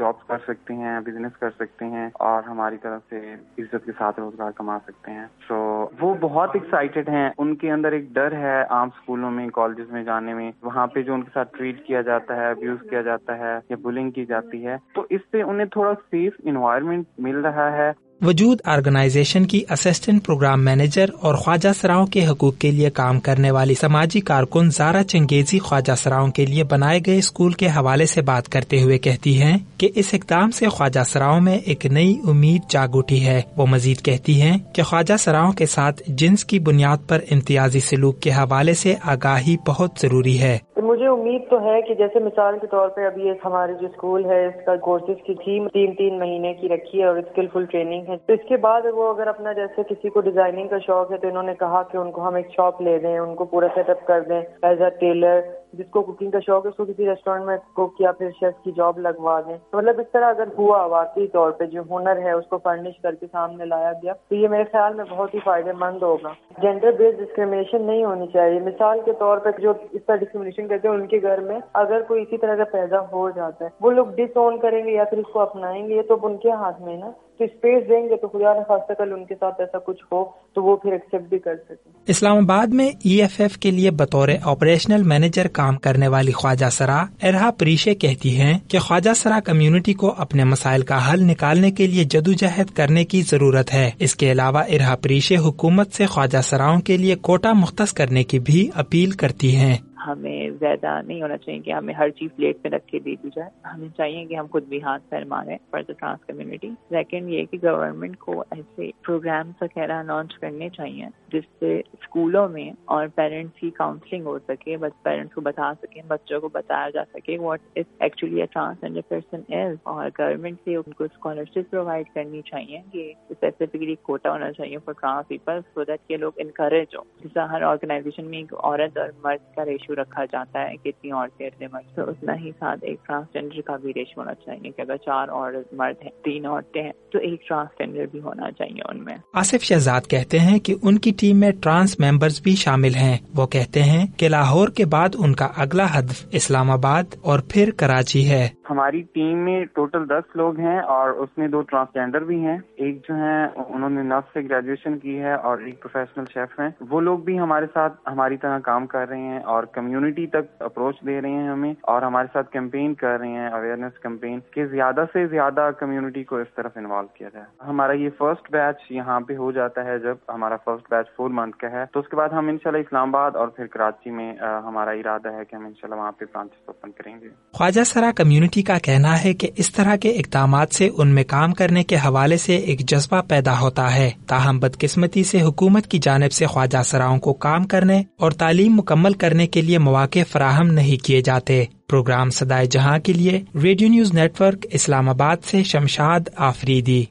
جابس کر سکتے ہیں, بزنس کر سکتے ہیں اور ہماری طرف سے عزت کے ساتھ روزگار کما سکتے ہیں. سو وہ بہت ایکسائٹیڈ ہیں. ان کے اندر ایک ڈر ہے عام اسکولوں میں, کالجز میں جانے میں, وہاں پہ جو ان کے ساتھ ٹریٹ کیا جاتا ہے, ابیوز کیا جاتا ہے یا بلنگ کی جاتی ہے, تو اس سے انہیں تھوڑا سیف انوائرمنٹ مل رہا ہے. وجود آرگنائزیشن کی اسسٹنٹ پروگرام مینیجر اور خواجہ سراؤں کے حقوق کے لیے کام کرنے والی سماجی کارکن زارا چنگیزی خواجہ سراؤں کے لیے بنائے گئے اسکول کے حوالے سے بات کرتے ہوئے کہتی ہیں کہ اس اقدام سے خواجہ سراؤں میں ایک نئی امید جاگ اٹھی ہے. وہ مزید کہتی ہیں کہ خواجہ سراؤں کے ساتھ جنس کی بنیاد پر امتیازی سلوک کے حوالے سے آگاہی بہت ضروری ہے. مجھے امید تو ہے کہ جیسے مثال کے طور پہ ابھی ہمارے جو اسکول ہے اس کا کورسز کی تھیم تین تین مہینے کی رکھی ہے اور اسکلفل ٹریننگ ہے, تو اس کے بعد وہ اگر اپنا جیسے کسی کو ڈیزائننگ کا شوق ہے تو انہوں نے کہا کہ ان کو ہم ایک شاپ لے دیں, ان کو پورا سیٹ اپ کر دیں ایز اے ٹیلر. جس کو کوکنگ کا شوق ہے اس کو کسی ریسٹورینٹ میں کوک یا پھر شیف کی جاب لگوا دیں. مطلب اس طرح اگر ہوا واقعی طور پہ جو ہنر ہے اس کو فرنش کر کے سامنے لایا گیا تو یہ میرے خیال میں بہت ہی فائدہ مند ہوگا. جینڈر بیسڈ ڈسکریمنیشن نہیں ہونی چاہیے. مثال کے طور پہ جو اس طرح ڈسکریمنیشن کرتے ہیں ان کے گھر میں اگر کوئی اسی طرح کا پیدا ہو جاتا ہے وہ لوگ ڈس اون کریں گے یا پھر اس کو اپنائیں گے, یہ تو ان کے ہاتھ میں نا. تو اسپیس دیں گے تو خدا نہ خواستہ کل ان کے ساتھ ایسا کچھ ہو تو وہ پھر ایکسیپٹ بھی کر سکیں. اسلام آباد میں ای ایف ایف کے لیے بطور آپریشنل مینیجر کام کرنے والی خواجہ سرا ارہا پریشے کہتی ہیں کہ خواجہ سرا کمیونٹی کو اپنے مسائل کا حل نکالنے کے لیے جدوجہد کرنے کی ضرورت ہے. اس کے علاوہ ارہا پریشے حکومت سے خواجہ سراؤں کے لیے کوٹا مختص کرنے کی بھی اپیل کرتی ہیں. ہمیں زیادہ نہیں ہونا چاہیے کہ ہمیں ہر چیز پلیٹ پہ رکھ کے دے دی جائے. ہمیں چاہیے کہ ہم خود بھی ہاتھ پیر ماریں for the trans community. Second یہ کہ گورنمنٹ کو ایسے پروگرامس وغیرہ لانچ کرنے چاہیے جس سے اسکولوں میں اور پیرنٹس کی کاؤنسلنگ ہو سکے, بس پیرنٹس کو بتا سکیں, بچوں کو بتایا جا سکے what is actually a transgender person is. اور گورنمنٹ سے ان کو اسکالرشپ پرووائڈ کرنی چاہیے کہ اسپیسیفکلی کوٹا ہونا چاہیے for trans people so that یہ لوگ انکریج ہو. جیسا ہر آرگنائزیشن میں ایک عورت اور مرد کا ریشو رکھا جاتا ہے کہ اتنی عورتیں اتنے مرد, تو اتنا ہی ساتھ ایک ٹرانسجینڈر کا بھی ریشو ہونا چاہیے کہ اگر چار عورت مرد ہیں تین عورتیں ہیں تو ایک ٹرانسجینڈر بھی ہونا چاہیے ان میں. آصف شہزاد کہتے ہیں کہ ان کی ٹیم میں ٹرانس ممبرز بھی شامل ہیں. وہ کہتے ہیں کہ لاہور کے بعد ان کا اگلا ہدف اسلام آباد اور پھر کراچی ہے. ہماری ٹیم میں ٹوٹل دس لوگ ہیں اور اس میں دو ٹرانسجینڈر بھی ہیں. ایک جو ہیں انہوں نے نرس سے گریجویشن کی ہے اور ایک پروفیشنل شیف ہیں. وہ لوگ بھی ہمارے ساتھ ہماری طرح کام کر رہے ہیں اور کمیونٹی تک اپروچ دے رہے ہیں ہمیں, اور ہمارے ساتھ کیمپین کر رہے ہیں, اویئرنیس کیمپین کہ زیادہ سے زیادہ کمیونٹی کو اس طرف انوالو کیا جائے. ہمارا یہ فرسٹ بیچ یہاں پہ ہو جاتا ہے جب ہمارا فرسٹ بیچ فور منتھ کا ہے, تو اس کے بعد ہم انشاءاللہ اسلام آباد اور پھر کراچی میں ہمارا ارادہ ہے کہ ہم انشاءاللہ وہاں پہ برانچز اوپن کریں گے. خواجہ سرا کمیونٹی کا کہنا ہے کہ اس طرح کے اقدامات سے ان میں کام کرنے کے حوالے سے ایک جذبہ پیدا ہوتا ہے. تاہم بدقسمتی سے حکومت کی جانب سے خواجہ سراؤں کو کام کرنے اور تعلیم مکمل کرنے کے لیے مواقع فراہم نہیں کیے جاتے. پروگرام صدائے جہاں کے لیے radio news network Islamabad سے شمشاد آفریدی.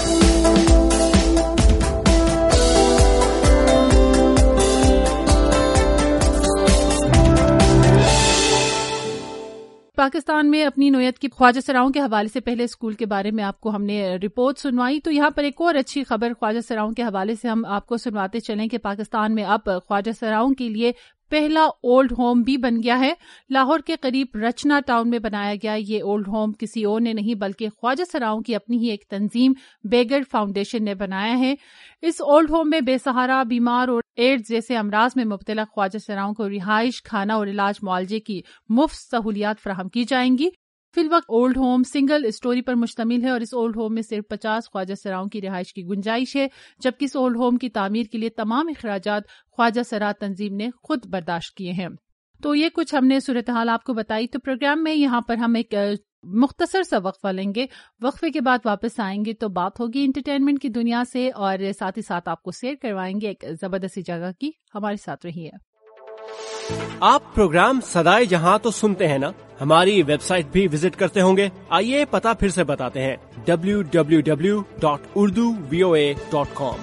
پاکستان میں اپنی نوعیت کی خواجہ سراؤں کے حوالے سے پہلے اسکول کے بارے میں آپ کو ہم نے رپورٹ سنوائی, تو یہاں پر ایک اور اچھی خبر خواجہ سراؤں کے حوالے سے ہم آپ کو سنواتے چلیں کہ پاکستان میں اب خواجہ سراؤں کے لیے پہلا اولڈ ہوم بھی بن گیا ہے. لاہور کے قریب رچنا ٹاؤن میں بنایا گیا یہ اولڈ ہوم کسی اور نے نہیں بلکہ خواجہ سراؤں کی اپنی ہی ایک تنظیم بیگر فاؤنڈیشن نے بنایا ہے. اس اولڈ ہوم میں بے سہارا, بیمار اور ایڈز جیسے امراض میں مبتلا خواجہ سراؤں کو رہائش, کھانا اور علاج معالجے کی مفت سہولیات فراہم کی جائیں گی. فی الوقت اولڈ ہوم سنگل اسٹوری پر مشتمل ہے اور اس اولڈ ہوم میں صرف پچاس خواجہ سراؤں کی رہائش کی گنجائش ہے, جبکہ اس اولڈ ہوم کی تعمیر کے لیے تمام اخراجات خواجہ سرا تنظیم نے خود برداشت کیے ہیں. تو یہ کچھ ہم نے صورتحال آپ کو بتائی. تو پروگرام میں یہاں پر ہم ایک مختصر سا وقفہ لیں گے. وقفے کے بعد واپس آئیں گے تو بات ہوگی انٹرٹینمنٹ کی دنیا سے اور ساتھ ہی ساتھ آپ کو سیر کروائیں گے ایک زبردستی جگہ کی. ہمارے ساتھ رہیے. آپ پروگرام صدائے جہاں تو سنتے ہیں نا, ہماری ویب سائٹ بھی وزٹ کرتے ہوں گے. آئیے پتہ پھر سے بتاتے ہیں W W W dot Urdu V O A dot com.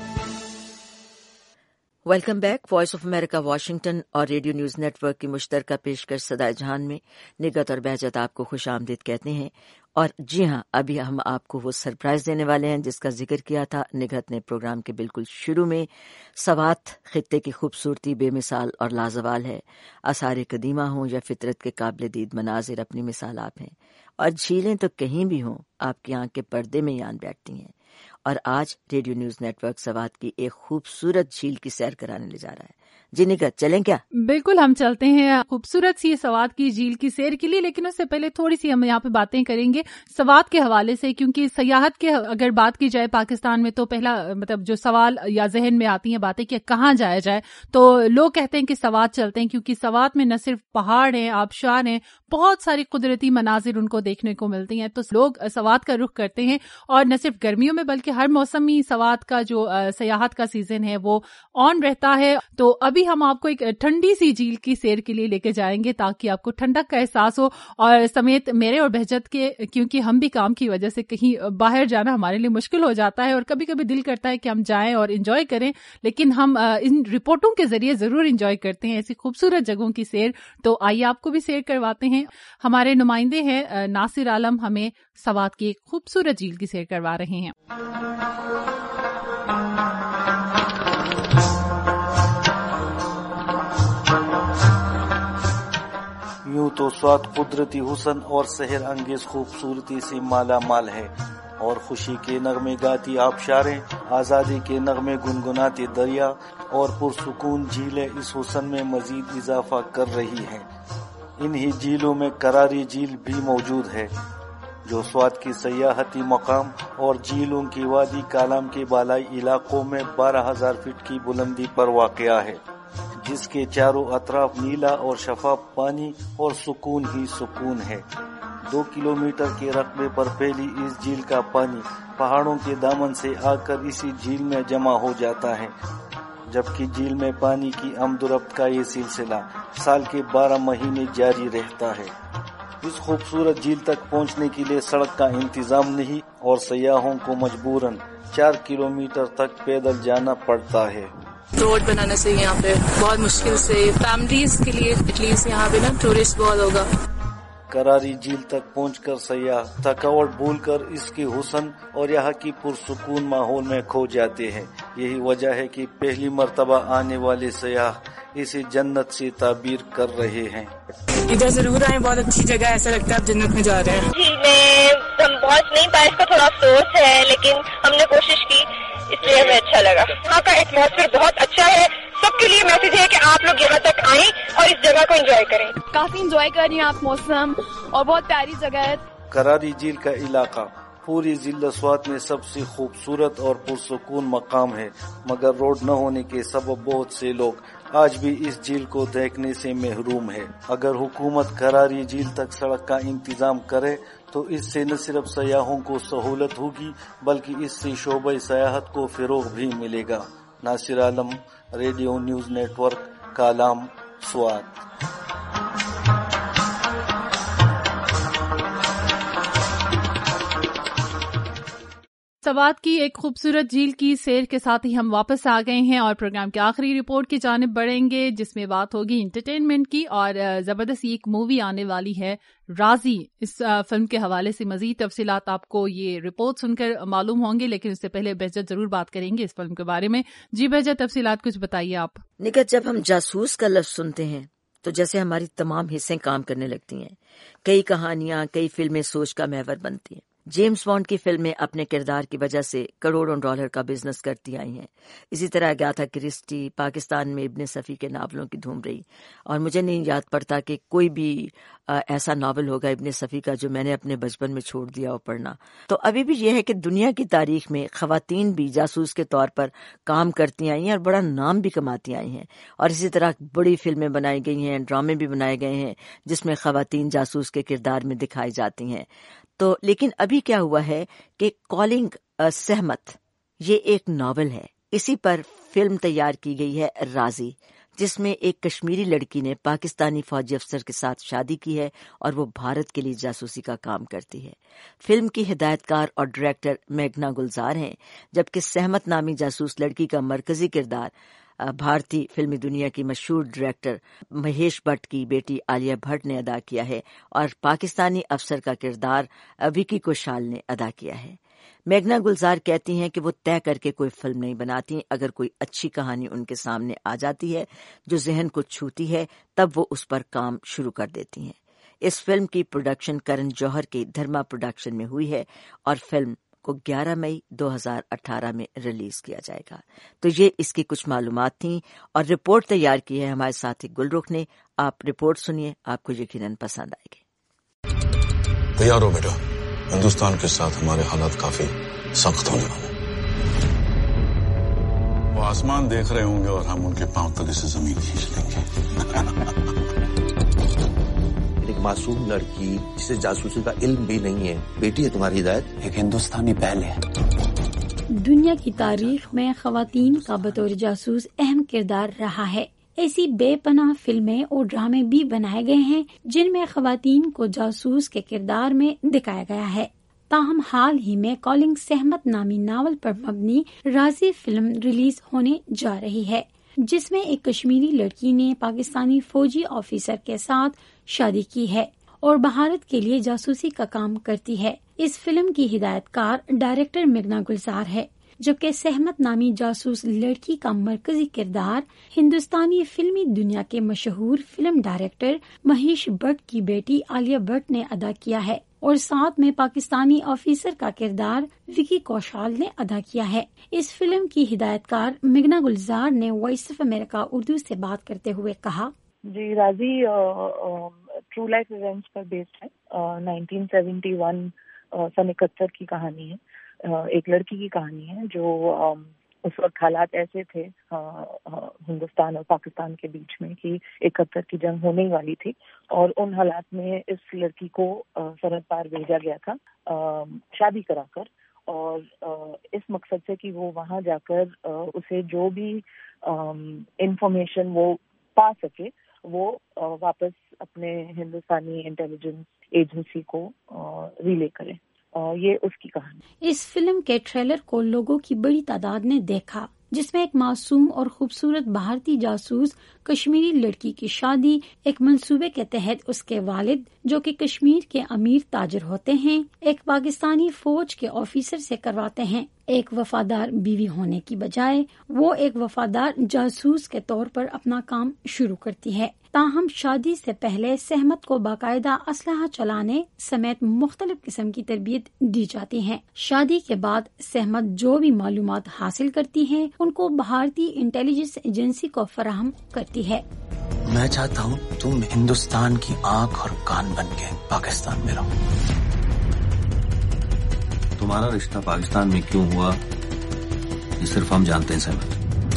Welcome back. Voice of America Washington اور ریڈیو نیوز نیٹ ورک کی مشترکہ پیشکش صدائے جہان میں نگہت اور بہجت آپ کو خوش آمدید کہتے ہیں اور جی ہاں، ابھی ہم آپ کو وہ سرپرائز دینے والے ہیں جس کا ذکر کیا تھا نگہت نے پروگرام کے بالکل شروع میں۔ سوات خطے کی خوبصورتی بے مثال اور لازوال ہے۔ آثار قدیمہ ہوں یا فطرت کے قابل دید مناظر اپنی مثال آپ ہیں، اور جھیلیں تو کہیں بھی ہوں آپ کی آنکھ کے پردے میں ہی آن بیٹھتی ہیں۔ اور آج radio news network Swat کی ایک خوبصورت جھیل کی سیر کرانے لے جا رہا ہے۔ جی نگہت، چلیں کیا؟ بالکل، ہم چلتے ہیں خوبصورت سی سوات کی جھیل کی سیر کے لیے، لیکن اس سے پہلے تھوڑی سی ہم یہاں پہ باتیں کریں گے سوات کے حوالے سے، کیونکہ سیاحت کے اگر بات کی جائے پاکستان میں تو پہلا مطلب جو سوال یا ذہن میں آتی ہیں باتیں کہ کہاں جایا جائے، تو لوگ کہتے ہیں کہ سوات چلتے ہیں، کیونکہ سوات میں نہ صرف پہاڑ ہیں، آبشار ہیں، بہت ساری قدرتی مناظر ان کو دیکھنے کو ملتی ہیں، تو لوگ سوات کا رخ کرتے ہیں۔ اور نہ صرف گرمیوں میں بلکہ ہر موسم ہی سوات کا جو سیاحت کا سیزن ہے وہ آن رہتا ہے۔ تو ابھی ہم آپ کو ایک ٹھنڈی سی جھیل کی سیر کے لیے لے کے جائیں گے تاکہ آپ کو ٹھنڈک کا احساس ہو، اور سمیت میرے اور بہجت کے، کیونکہ ہم بھی کام کی وجہ سے کہیں باہر جانا ہمارے لیے مشکل ہو جاتا ہے، اور کبھی کبھی دل کرتا ہے کہ ہم جائیں اور انجوائے کریں، لیکن ہم ان رپورٹوں کے ذریعے ضرور انجوائے کرتے ہیں ایسی خوبصورت جگہوں کی سیر۔ تو آئیے آپ کو بھی سیر کرواتے ہیں۔ ہمارے نمائندے ہیں ناصر عالم، ہمیں سوات کی ایک خوبصورت جھیل کی سیر کروا رہے ہیں۔ یوں تو سوات قدرتی حسن اور سحر انگیز خوبصورتی سے مالا مال ہے، اور خوشی کے نغمے گاتی آبشاریں، آزادی کے نغمے گنگناتے دریا اور پرسکون جھیلیں اس حسن میں مزید اضافہ کر رہی ہیں۔ انہی جھیلوں میں کراری جھیل بھی موجود ہے جو سوات کی سیاحتی مقام اور جھیلوں کی وادی کالام کے بالائی علاقوں میں بارہ ہزار فٹ کی بلندی پر واقع ہے، جس کے چاروں اطراف نیلا اور شفاف پانی اور سکون ہی سکون ہے۔ دو کلومیٹر کے رقبے پر پھیلی اس جھیل کا پانی پہاڑوں کے دامن سے آ کر اسی جھیل میں جمع ہو جاتا ہے، جبکہ جھیل میں پانی کی آمد و رفت کا یہ سلسلہ سال کے بارہ مہینے جاری رہتا ہے۔ اس خوبصورت جھیل تک پہنچنے کے لیے سڑک کا انتظام نہیں، اور سیاحوں کو مجبوراً چار کلومیٹر تک پیدل جانا پڑتا ہے۔ روڈ بنانا چاہیے یہاں پہ، بہت مشکل سے فیملیز کے لیے ایٹ لیسٹ یہاں پہ نا ٹورسٹ بہت ہوگا۔ کراری جھیل تک پہنچ کر سیاح تھکاوٹ بھول کر اس کے حسن اور یہاں کی پرسکون ماحول میں کھو جاتے ہیں۔ یہی وجہ ہے کہ پہلی مرتبہ آنے والے سیاح اسے جنت سے تعبیر کر رہے ہیں۔ ادھر ضرور آئیں، بہت اچھی جگہ ہے، ایسا لگتا ہے آپ جنت میں جا رہے ہیں۔ جھیل میں ہم پہنچ نہیں پائے، اس کا تھوڑا افسوس ہے، لیکن ہم نے کوشش کی، اس لیے ہمیں اچھا لگا۔ یہاں کا ایٹماسفیئر بہت اچھا ہے، سب کے لیے میسج ہے کہ آپ لوگ یہاں تک آئیں اور اس جگہ کو انجوائے کریں۔ کافی انجوائے کر رہی ہیں آپ موسم، اور بہت پیاری جگہ ہے۔ کراری جھیل کا علاقہ پوری ضلع سوات میں سب سے خوبصورت اور پرسکون مقام ہے، مگر روڈ نہ ہونے کے سبب بہت سے لوگ آج بھی اس جھیل کو دیکھنے سے محروم ہے۔ اگر حکومت کراری جھیل تک سڑک کا انتظام کرے تو اس سے نہ صرف سیاحوں کو سہولت ہوگی بلکہ اس سے شعبہ سیاحت کو فروغ بھی ملے گا۔ Nasir Alam, radio news network, Kalam, Swat. Swat کی ایک خوبصورت جھیل کی سیر کے ساتھ ہی ہم واپس آ گئے ہیں اور پروگرام کی آخری رپورٹ کی جانب بڑھیں گے، جس میں بات ہوگی انٹرٹینمنٹ کی، اور زبردست ایک مووی آنے والی ہے رازی۔ اس فلم کے حوالے سے مزید تفصیلات آپ کو یہ رپورٹ سن کر معلوم ہوں گے، لیکن اس سے پہلے بہجت ضرور بات کریں گے اس فلم کے بارے میں۔ جی بہجت، تفصیلات کچھ بتائیے آپ۔ نگہت، جب ہم جاسوس کا لفظ سنتے ہیں تو جیسے ہماری تمام حصیں کام کرنے لگتی ہیں، کئی کہانیاں، کئی فلمیں سوچ کا محور بنتی ہیں۔ جیمز بانڈ کی فلمیں اپنے کردار کی وجہ سے کروڑوں ڈالر کا بزنس کرتی آئی ہیں۔ اسی طرح اگاتھا کرسٹی، پاکستان میں ابن صفی کے ناولوں کی دھوم رہی، اور مجھے نہیں یاد پڑتا کہ کوئی بھی ایسا ناول ہوگا ابن صفی کا جو میں نے اپنے بچپن میں چھوڑ دیا ہو پڑھنا۔ تو ابھی بھی یہ ہے کہ دنیا کی تاریخ میں خواتین بھی جاسوس کے طور پر کام کرتی آئی ہیں اور بڑا نام بھی کماتی آئی ہیں، اور اسی طرح بڑی فلمیں بنائی گئی ہیں، ڈرامے بھی بنائے گئے ہیں جس میں خواتین جاسوس کے کردار میں دکھائی جاتی ہیں۔ تو لیکن ابھی کیا ہوا ہے کہ کالنگ سہمت یہ ایک ناول ہے، اسی پر فلم تیار کی گئی ہے رازی، جس میں ایک کشمیری لڑکی نے پاکستانی فوجی افسر کے ساتھ شادی کی ہے اور وہ بھارت کے لیے جاسوسی کا کام کرتی ہے۔ فلم کی ہدایت کار اور ڈائریکٹر میگنا گلزار ہیں، جبکہ سہمت نامی جاسوس لڑکی کا مرکزی کردار بھارتی فلمی دنیا کی مشہور ڈائریکٹر مہیش بھٹ کی بیٹی عالیہ بھٹ نے ادا کیا ہے اور پاکستانی افسر کا کردار وکی کوشال نے ادا کیا ہے۔ میگنا گلزار کہتی ہیں کہ وہ طے کر کے کوئی فلم نہیں بناتی، اگر کوئی اچھی کہانی ان کے سامنے آ جاتی ہے جو ذہن کو چھوتی ہے تب وہ اس پر کام شروع کر دیتی ہیں۔ اس فلم کی پروڈکشن کرن جوہر کی دھرما پروڈکشن میں ہوئی ہے اور فلم کو گیارہ مئی دو ہزار اٹھارہ میں ریلیز کیا جائے گا۔ تو یہ اس کی کچھ معلومات تھیں اور رپورٹ تیار کی ہے ہمارے ساتھی گلرخ نے۔ آپ رپورٹ سنیے، آپ کو یقیناً پسند آئے گی۔ تیار ہو بیٹا، ہندوستان کے ساتھ ہمارے حالات کافی سخت ہونے والے۔ وہ آسمان دیکھ رہے ہوں گے اور ہم ان کے پاؤں تلے سے زمین کھینچ لیں گے۔ ایک معصوم لڑکی جسے جاسوسی کا علم بھی نہیں ہے، بیٹی ہے تمہاری ہدایت، ایک ہندوستانی پہل ہے۔ دنیا کی تاریخ میں خواتین کا بطور جاسوس اہم کردار رہا ہے۔ ایسی بے پناہ فلمیں اور ڈرامے بھی بنائے گئے ہیں جن میں خواتین کو جاسوس کے کردار میں دکھایا گیا ہے۔ تاہم حال ہی میں کالنگ سہمت نامی ناول پر مبنی رازی فلم ریلیز ہونے جا رہی ہے، جس میں ایک کشمیری لڑکی نے پاکستانی فوجی آفیسر کے ساتھ شادی کی ہے اور بھارت کے لیے جاسوسی کا کام کرتی ہے۔ اس فلم کی ہدایت کار ڈائریکٹر میگنا گلزار ہے، جبکہ سہمت نامی جاسوس لڑکی کا مرکزی کردار ہندوستانی فلمی دنیا کے مشہور فلم ڈائریکٹر مہیش بھٹ کی بیٹی عالیہ بھٹ نے ادا کیا ہے اور ساتھ میں پاکستانی آفیسر کا کردار وکی کوشال نے ادا کیا ہے۔ اس فلم کی ہدایت کار میگنا گلزار نے وائس آف امریکہ اردو سے بات کرتے ہوئے کہا، جی رازی ٹرو لائف ایونٹس پر بیسڈ ہے۔ نائنٹین سیونٹی ون سن اکہتر کی کہانی ہے، ایک لڑکی کی کہانی ہے جو اس وقت حالات ایسے تھے ہندوستان اور پاکستان کے بیچ میں کہ اکہتر کی جنگ ہونے ہی والی تھی، اور ان حالات میں اس لڑکی کو سرحد پار بھیجا گیا تھا شادی کرا کر، اور اس مقصد سے کہ وہ وہاں جا کر اسے جو بھی انفارمیشن وہ پا سکے وہ واپس اپنے ہندوستانی انٹیلیجنس ایجنسی کو ریلے کرے۔ یہ اس کی کہانی۔ اس فلم کے ٹریلر کو لوگوں کی بڑی تعداد نے دیکھا، جس میں ایک معصوم اور خوبصورت بھارتی جاسوس کشمیری لڑکی کی شادی ایک منصوبے کے تحت اس کے والد جو کہ کشمیر کے امیر تاجر ہوتے ہیں ایک پاکستانی فوج کے آفیسر سے کرواتے ہیں۔ ایک وفادار بیوی ہونے کی بجائے وہ ایک وفادار جاسوس کے طور پر اپنا کام شروع کرتی ہے۔ تاہم شادی سے پہلے سہمت کو باقاعدہ اسلحہ چلانے سمیت مختلف قسم کی تربیت دی جاتی ہے۔ شادی کے بعد سہمت جو بھی معلومات حاصل کرتی ہے ان کو بھارتی انٹیلیجنس ایجنسی کو فراہم کرتی ہے۔ میں چاہتا ہوں تم ہندوستان کی آنکھ اور کان بن کے پاکستان میں رہو۔ تمہارا رشتہ پاکستان میں کیوں ہوا یہ صرف ہم جانتے ہیں سہمت۔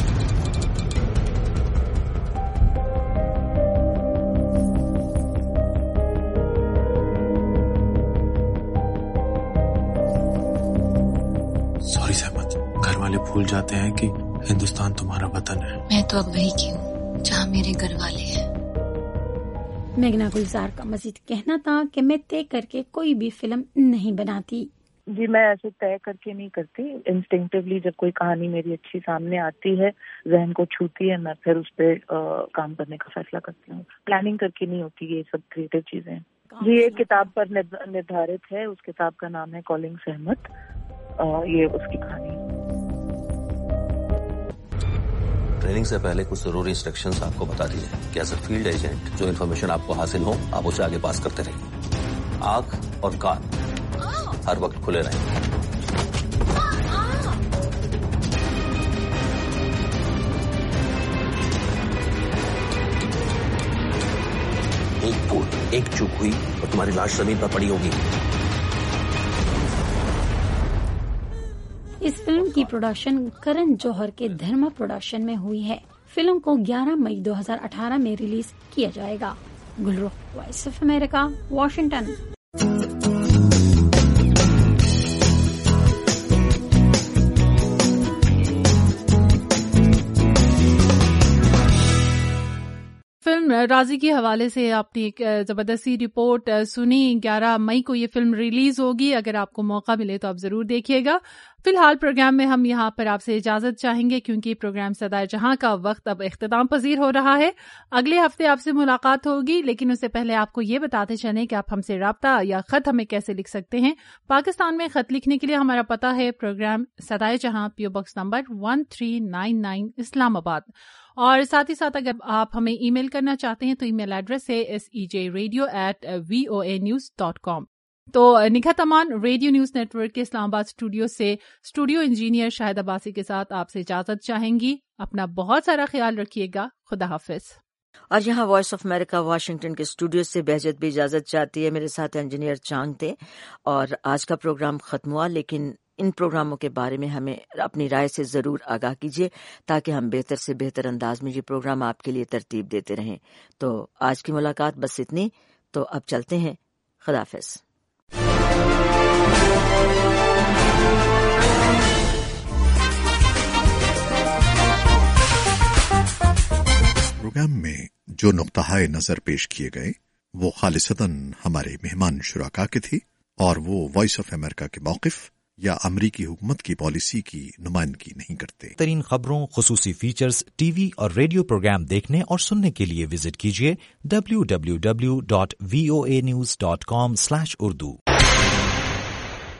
سوری سہمت، گھر والے بھول جاتے ہیں کہ ہندوستان تمہارا وطن ہے۔ میں تو اب وہی کی ہوں جہاں میرے گھر والے ہیں۔ میگنا گلزار کا مزید کہنا تھا کہ میں طے کر کے کوئی بھی فلم نہیں بناتی۔ جی میں ایسے طے کر کے نہیں کرتی، انسٹنکٹیولی جب کوئی کہانی میری اچھی سامنے آتی ہے، ذہن کو چھوتی ہے، میں پھر اس پہ کام کرنے کا فیصلہ کرتی ہوں۔ پلاننگ کر کے نہیں ہوتی یہ سب کریٹو چیزیں۔ جی ایک کتاب پر نردھارت ہے، اس کتاب کا نام ہے کالنگ سہمت، یہ اس کی کہانی ہے۔ ٹریننگ سے پہلے کچھ ضروری انسٹرکشنز آپ کو بتا دیے کہ ایز اے فیلڈ ایجنٹ جو انفارمیشن آپ کو حاصل ہو آپ اسے آگے پاس کرتے رہیے۔ آنکھ اور کان ہر وقت کھلے رہیں۔ ایک بھول، ایک چوک ہوئی اور تمہاری لاش زمین پر پڑی ہوگی۔ اس فلم کی پروڈکشن کرن جوہر کے دھرما پروڈکشن میں ہوئی ہے۔ فلم کو گیارہ مئی دو ہزار اٹھارہ میں ریلیز کیا جائے گا۔ Gulrukh, voice of America, Washington. Film Raazi کے حوالے سے آپ نے ایک زبردستی رپورٹ سنی۔ گیارہ مئی کو یہ فلم ریلیز ہوگی، اگر آپ کو موقع ملے تو آپ ضرور دیکھیے گا۔ فی الحال پروگرام میں ہم یہاں پر آپ سے اجازت چاہیں گے کیونکہ پروگرام صدائے جہاں کا وقت اب اختتام پذیر ہو رہا ہے. اگلے ہفتے آپ سے ملاقات ہوگی، لیکن اس سے پہلے آپ کو یہ بتاتے چلیں کہ آپ ہم سے رابطہ یا خط ہمیں کیسے لکھ سکتے ہیں. پاکستان میں خط لکھنے کے لیے ہمارا پتہ ہے programme Sadaye Jahan, PO box number one three nine nine Islamabad. اور ساتھ ہی ساتھ اگر آپ ہمیں ای میل کرنا چاہتے ہیں تو ای میل ایڈریس ہے S E J radio at V O A news dot com. تو نکھت امان ریڈیو نیوز نیٹ ورک کے اسلام آباد اسٹوڈیو سے اسٹوڈیو انجینئر شاہد عباسی کے ساتھ آپ سے اجازت چاہیں گی. اپنا بہت سارا خیال رکھیے گا. خدا حافظ. اور یہاں وائس آف امریکہ واشنگٹن کے اسٹوڈیو سے بہجت بھی اجازت چاہتی ہے. میرے ساتھ انجینئر چانگ تھے اور آج کا پروگرام ختم ہوا، لیکن ان پروگراموں کے بارے میں ہمیں اپنی رائے سے ضرور آگاہ کیجیے تاکہ ہم بہتر سے بہتر انداز میں یہ پروگرام آپ کے لیے ترتیب دیتے رہیں. تو آج کی ملاقات بس اتنی. تو اب چلتے ہیں. خدا حافظ. پروگرام میں جو نقطہ نظر پیش کیے گئے وہ خالصتاً ہمارے مہمان شرکا کے تھے اور وہ وائس آف امریکہ کے موقف یا امریکی حکومت کی پالیسی کی نمائندگی نہیں کرتے. ترین خبروں، خصوصی فیچرز، ٹی وی اور ریڈیو پروگرام دیکھنے اور سننے کے لیے وزٹ کیجیے W W W dot V O A news dot com slash Urdu.